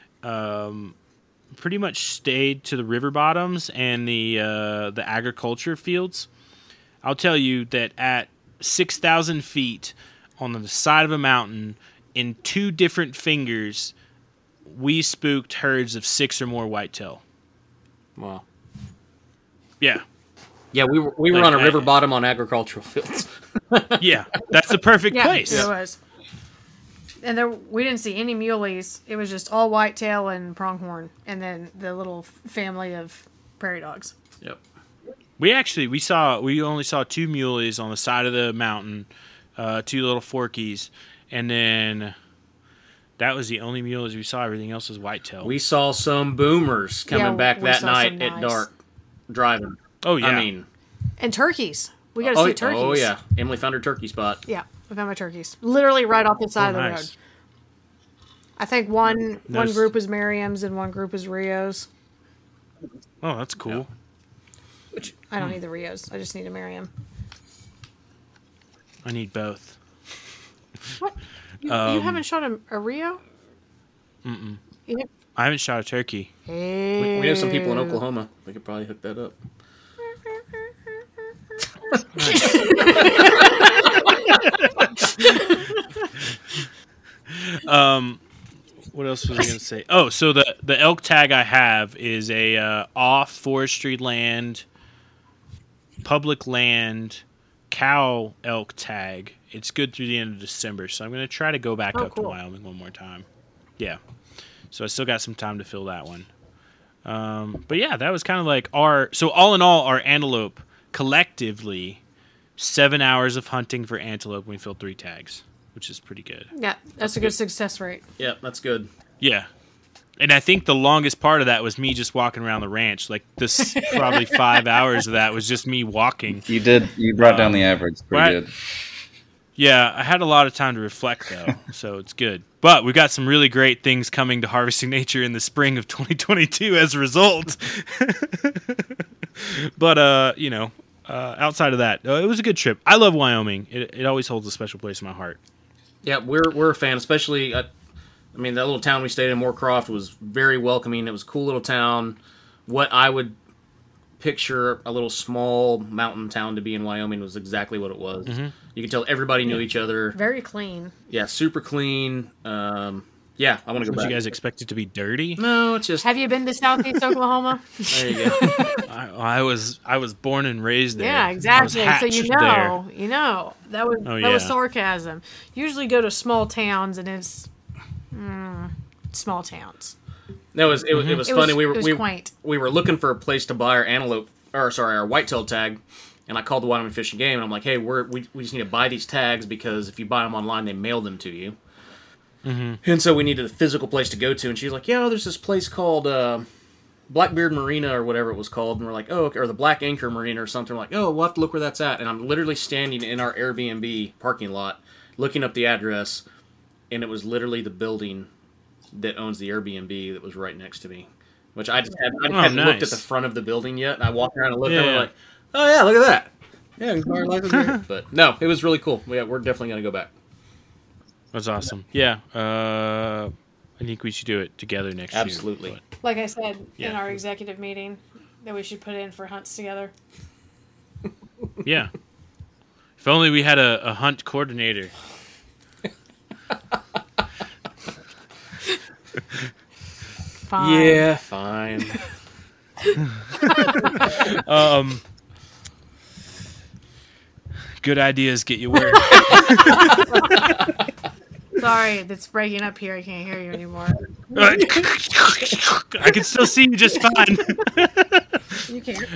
S3: much stayed to the river bottoms and the agriculture fields. I'll tell you that at 6,000 feet on the side of a mountain in 2 different fingers, we spooked herds of 6 or more whitetail.
S4: Wow.
S3: Yeah.
S4: Yeah, we were
S3: Like,
S4: on a river bottom on agricultural fields.
S3: Yeah, that's the perfect
S6: Yeah,
S3: place.
S6: it was. And we didn't see any muleys. It was just all whitetail and pronghorn, and then the little family of prairie dogs.
S4: Yep.
S3: We only saw 2 muleys on the side of the mountain, 2 little forkies, and then that was the only muleys we saw. Everything else was whitetail.
S4: We saw some boomers coming back
S6: we
S4: that
S6: saw
S4: night
S6: some
S4: at
S6: nice.
S4: dark, driving.
S3: Oh yeah.
S4: I mean,
S6: And turkeys. We got to see turkeys.
S4: Oh yeah, Emily found her turkey spot.
S6: Yeah, we found my turkeys. Literally right off the side of the road.
S3: Nice.
S6: I think one
S3: Nice.
S6: group was Merriam's and one group was Rio's.
S3: Oh, that's cool.
S6: Which I don't need the Rios. I just need a Merriam.
S3: I need both.
S6: What? You haven't shot a Rio?
S3: Mm-mm.
S6: You have-
S3: I haven't shot a turkey.
S6: Hey.
S4: We know some people in Oklahoma. We could probably hook that up.
S3: What else was I going to say? Oh, so the elk tag I have is a off forestry land, public land, cow elk tag. It's good through the end of December, so I'm going to try to go back up to
S6: cool.
S3: Wyoming one more time. Yeah. So I still got some time to fill that one. But yeah, that was kind of like so all in all, our antelope collectively, 7 hours of hunting for antelope, and we filled 3 tags, which is pretty good.
S6: Yeah, that's a good success rate.
S4: Yep, that's good.
S3: Yeah. And I think the longest part of that was me just walking around the ranch. Like this, probably 5 hours of that was just me walking.
S5: You brought down the average pretty
S3: right.
S5: good.
S3: Yeah, I had a lot of time to reflect though, so it's good. But we got some really great things coming to Harvesting Nature in the spring of 2022 as a result. But outside of that, it was a good trip. I love Wyoming. It always holds a special place in my heart.
S4: Yeah, we're a fan, especially. I mean, that little town we stayed in, Moorcroft, was very welcoming. It was a cool little town. What I would picture a little small mountain town to be in Wyoming was exactly what it was.
S3: Mm-hmm.
S4: You could tell everybody knew each other.
S6: Very clean.
S4: Yeah, super clean. Yeah, I want to go
S3: Did
S4: back.
S3: you guys expect it to be dirty?
S4: No, it's just
S6: Have you been to Southeast Oklahoma?
S4: there you go.
S3: I was born and raised there.
S6: Yeah, exactly.
S3: I was
S6: So you
S3: hatched
S6: know that was
S3: Oh,
S6: that was
S3: yeah.
S6: sarcasm. Usually go to small towns and it's small towns.
S4: No, it was funny.
S6: It was quaint.
S4: We were looking for a place to buy our whitetail tag, and I called the Wyoming Fish and Game, and I'm like, hey, we just need to buy these tags because if you buy them online, they mail them to you. Mm-hmm. And so we needed a physical place to go to, and she's like, yeah, there's this place called Blackbeard Marina or whatever it was called, and we're like, oh, or the Black Anchor Marina or something. We're like, oh, we'll have to look where that's at. And I'm literally standing in our Airbnb parking lot, looking up the address, and it was literally the building that owns the Airbnb that was right next to me. Which I just hadn't looked at the front of the building yet, and I walked around and looked and I'm like, oh yeah, look at that. Yeah, we can buy our license here. But no, it was really cool. We're definitely going to go back.
S3: That's awesome. Yeah, I think we should do it together next
S4: Absolutely.
S3: year.
S6: Like I said in
S3: Yeah.
S6: our executive meeting, that we should put in for hunts together.
S3: But, yeah. If only we had a hunt coordinator.
S6: Fine.
S4: Yeah, fine.
S3: Good ideas get you work.
S6: Sorry, that's breaking up here. I can't hear you anymore.
S3: I can still see you just fine.
S6: You can't.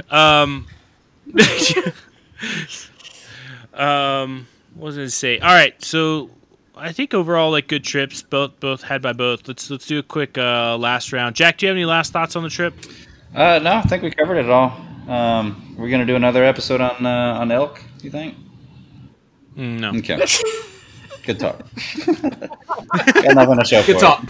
S3: What was I gonna say? All right, so I think overall, like, good trips, both had by both. Let's do a quick last round. Jack, do you have any last thoughts on the trip?
S5: No, I think we covered it all. We're gonna do another episode on elk. You think?
S3: No.
S5: Okay. Good talk. Got nothing to show for
S4: Good talk.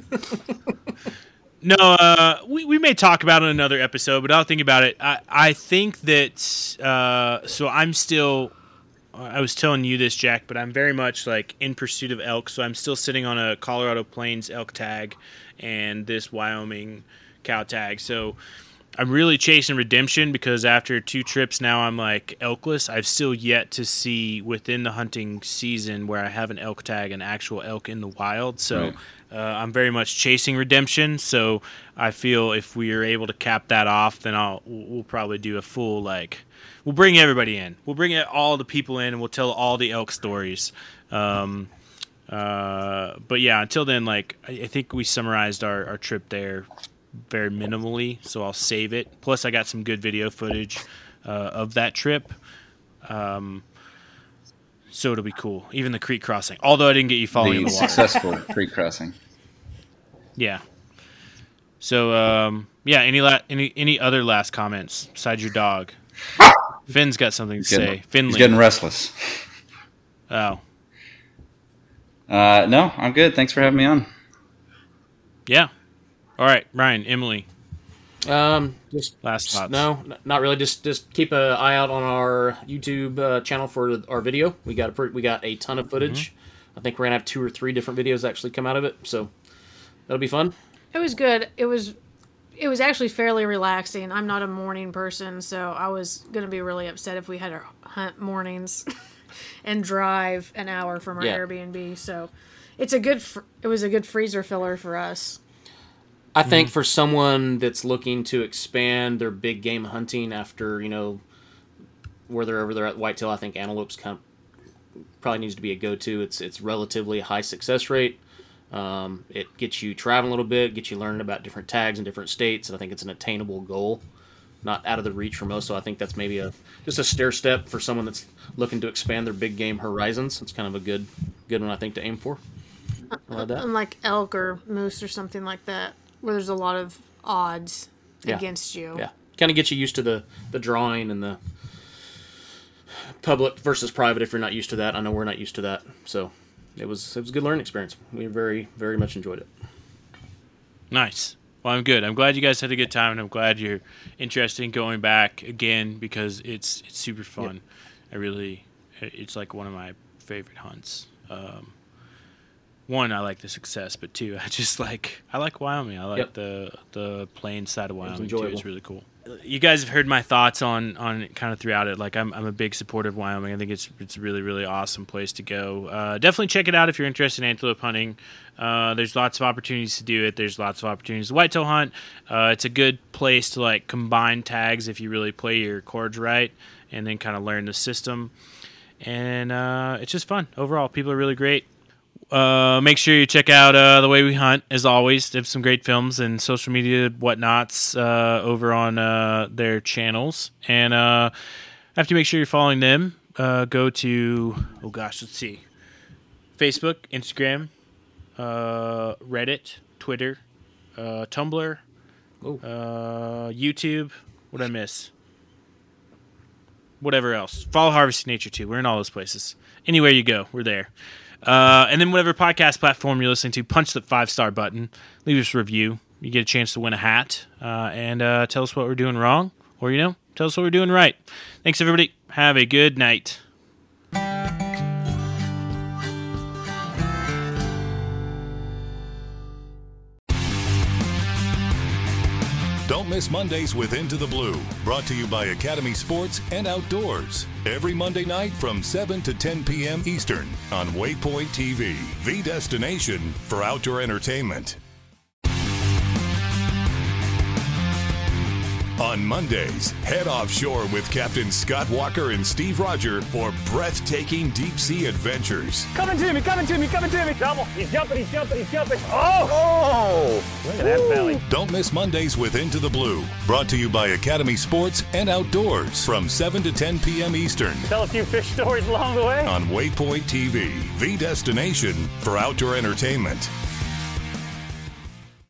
S3: No, we may talk about it in another episode, but I'll think about it. I think that so I'm still. I was telling you this, Jack, but I'm very much like in pursuit of elk. So I'm still sitting on a Colorado Plains elk tag and this Wyoming cow tag. So I'm really chasing redemption because after 2 trips now I'm like elkless. I've still yet to see within the hunting season where I have an elk tag, an actual elk in the wild. So I'm very much chasing redemption. So I feel if we are able to cap that off, then we'll probably do a full we'll bring everybody in. We'll bring all the people in, and we'll tell all the elk stories. But yeah, until then, I think we summarized our trip there very minimally, so I'll save it. Plus, I got some good video footage of that trip. So it'll be cool. Even the creek crossing. Although I didn't get you following the water.
S5: Successful creek crossing.
S3: Yeah. So, yeah, any other last comments besides your dog? Finn's got something to say. Finley.
S5: He's getting restless.
S3: Oh.
S5: No, I'm good. Thanks for having me on.
S3: Yeah. All right, Ryan, Emily.
S4: Just
S3: last thoughts.
S4: No, not really. Just keep an eye out on our YouTube channel for our video. We got a ton of footage. Mm-hmm. I think we're gonna have 2 or 3 different videos actually come out of it, so that'll be fun.
S6: It was good. It was actually fairly relaxing. I'm not a morning person, so I was going to be really upset if we had to hunt mornings and drive an hour from our Airbnb. So it was a good freezer filler for us.
S4: I think for someone that's looking to expand their big game hunting after, where they're over there at whitetail, I think antelope's probably needs to be a go-to. It's relatively high success rate. It gets you traveling a little bit, gets you learning about different tags in different states, and I think it's an attainable goal, not out of the reach for most. So I think that's maybe just a stair step for someone that's looking to expand their big game horizons. It's kind of a good one, I think, to aim for.
S6: Unlike elk or moose or something like that, where there's a lot of odds against you.
S4: Yeah, kind of gets you used to the drawing and the public versus private if you're not used to that. I know we're not used to that, so. It was a good learning experience. We very, very much enjoyed it. Nice.
S3: Well, I'm good. I'm glad you guys had a good time, and I'm glad you're interested in going back again because it's super fun. Yep. It's like one of my favorite hunts. 1, I like the success, but 2, I like Wyoming. I like the plain side of Wyoming too. It's really cool. You guys have heard my thoughts on kind of throughout it. I'm a big supporter of Wyoming. I think it's a really, really awesome place to go. Definitely check it out if you're interested in antelope hunting. There's lots of opportunities to do it. There's lots of opportunities to whitetail hunt. It's a good place to combine tags if you really play your chords right and then kind of learn the system. And it's just fun. Overall, people are really great. Make sure you check out The Way We Hunt, as always. They have some great films and social media whatnots over on their channels. And have to make sure you're following them. Go to, let's see. Facebook, Instagram, Reddit, Twitter, Tumblr, YouTube. What did I miss? Whatever else. Follow Harvesting Nature too. We're in all those places. Anywhere you go, we're there. And then whatever podcast platform you're listening to, punch the 5-star button. Leave us a review. You get a chance to win a hat. And tell us what we're doing wrong. Or, tell us what we're doing right. Thanks, everybody. Have a good night.
S7: Don't miss Mondays with Into the Blue, brought to you by Academy Sports and Outdoors. Every Monday night from 7 to 10 p.m. Eastern on Waypoint TV, the destination for outdoor entertainment. On Mondays, head offshore with Captain Scott Walker and Steve Roger for breathtaking deep-sea adventures.
S8: Coming to me. Double. He's jumping. Oh! Look at that belly.
S7: Don't miss Mondays with Into the Blue. Brought to you by Academy Sports and Outdoors from 7 to 10 p.m. Eastern.
S8: Tell a few fish stories along the way.
S7: On Waypoint TV, the destination for outdoor entertainment.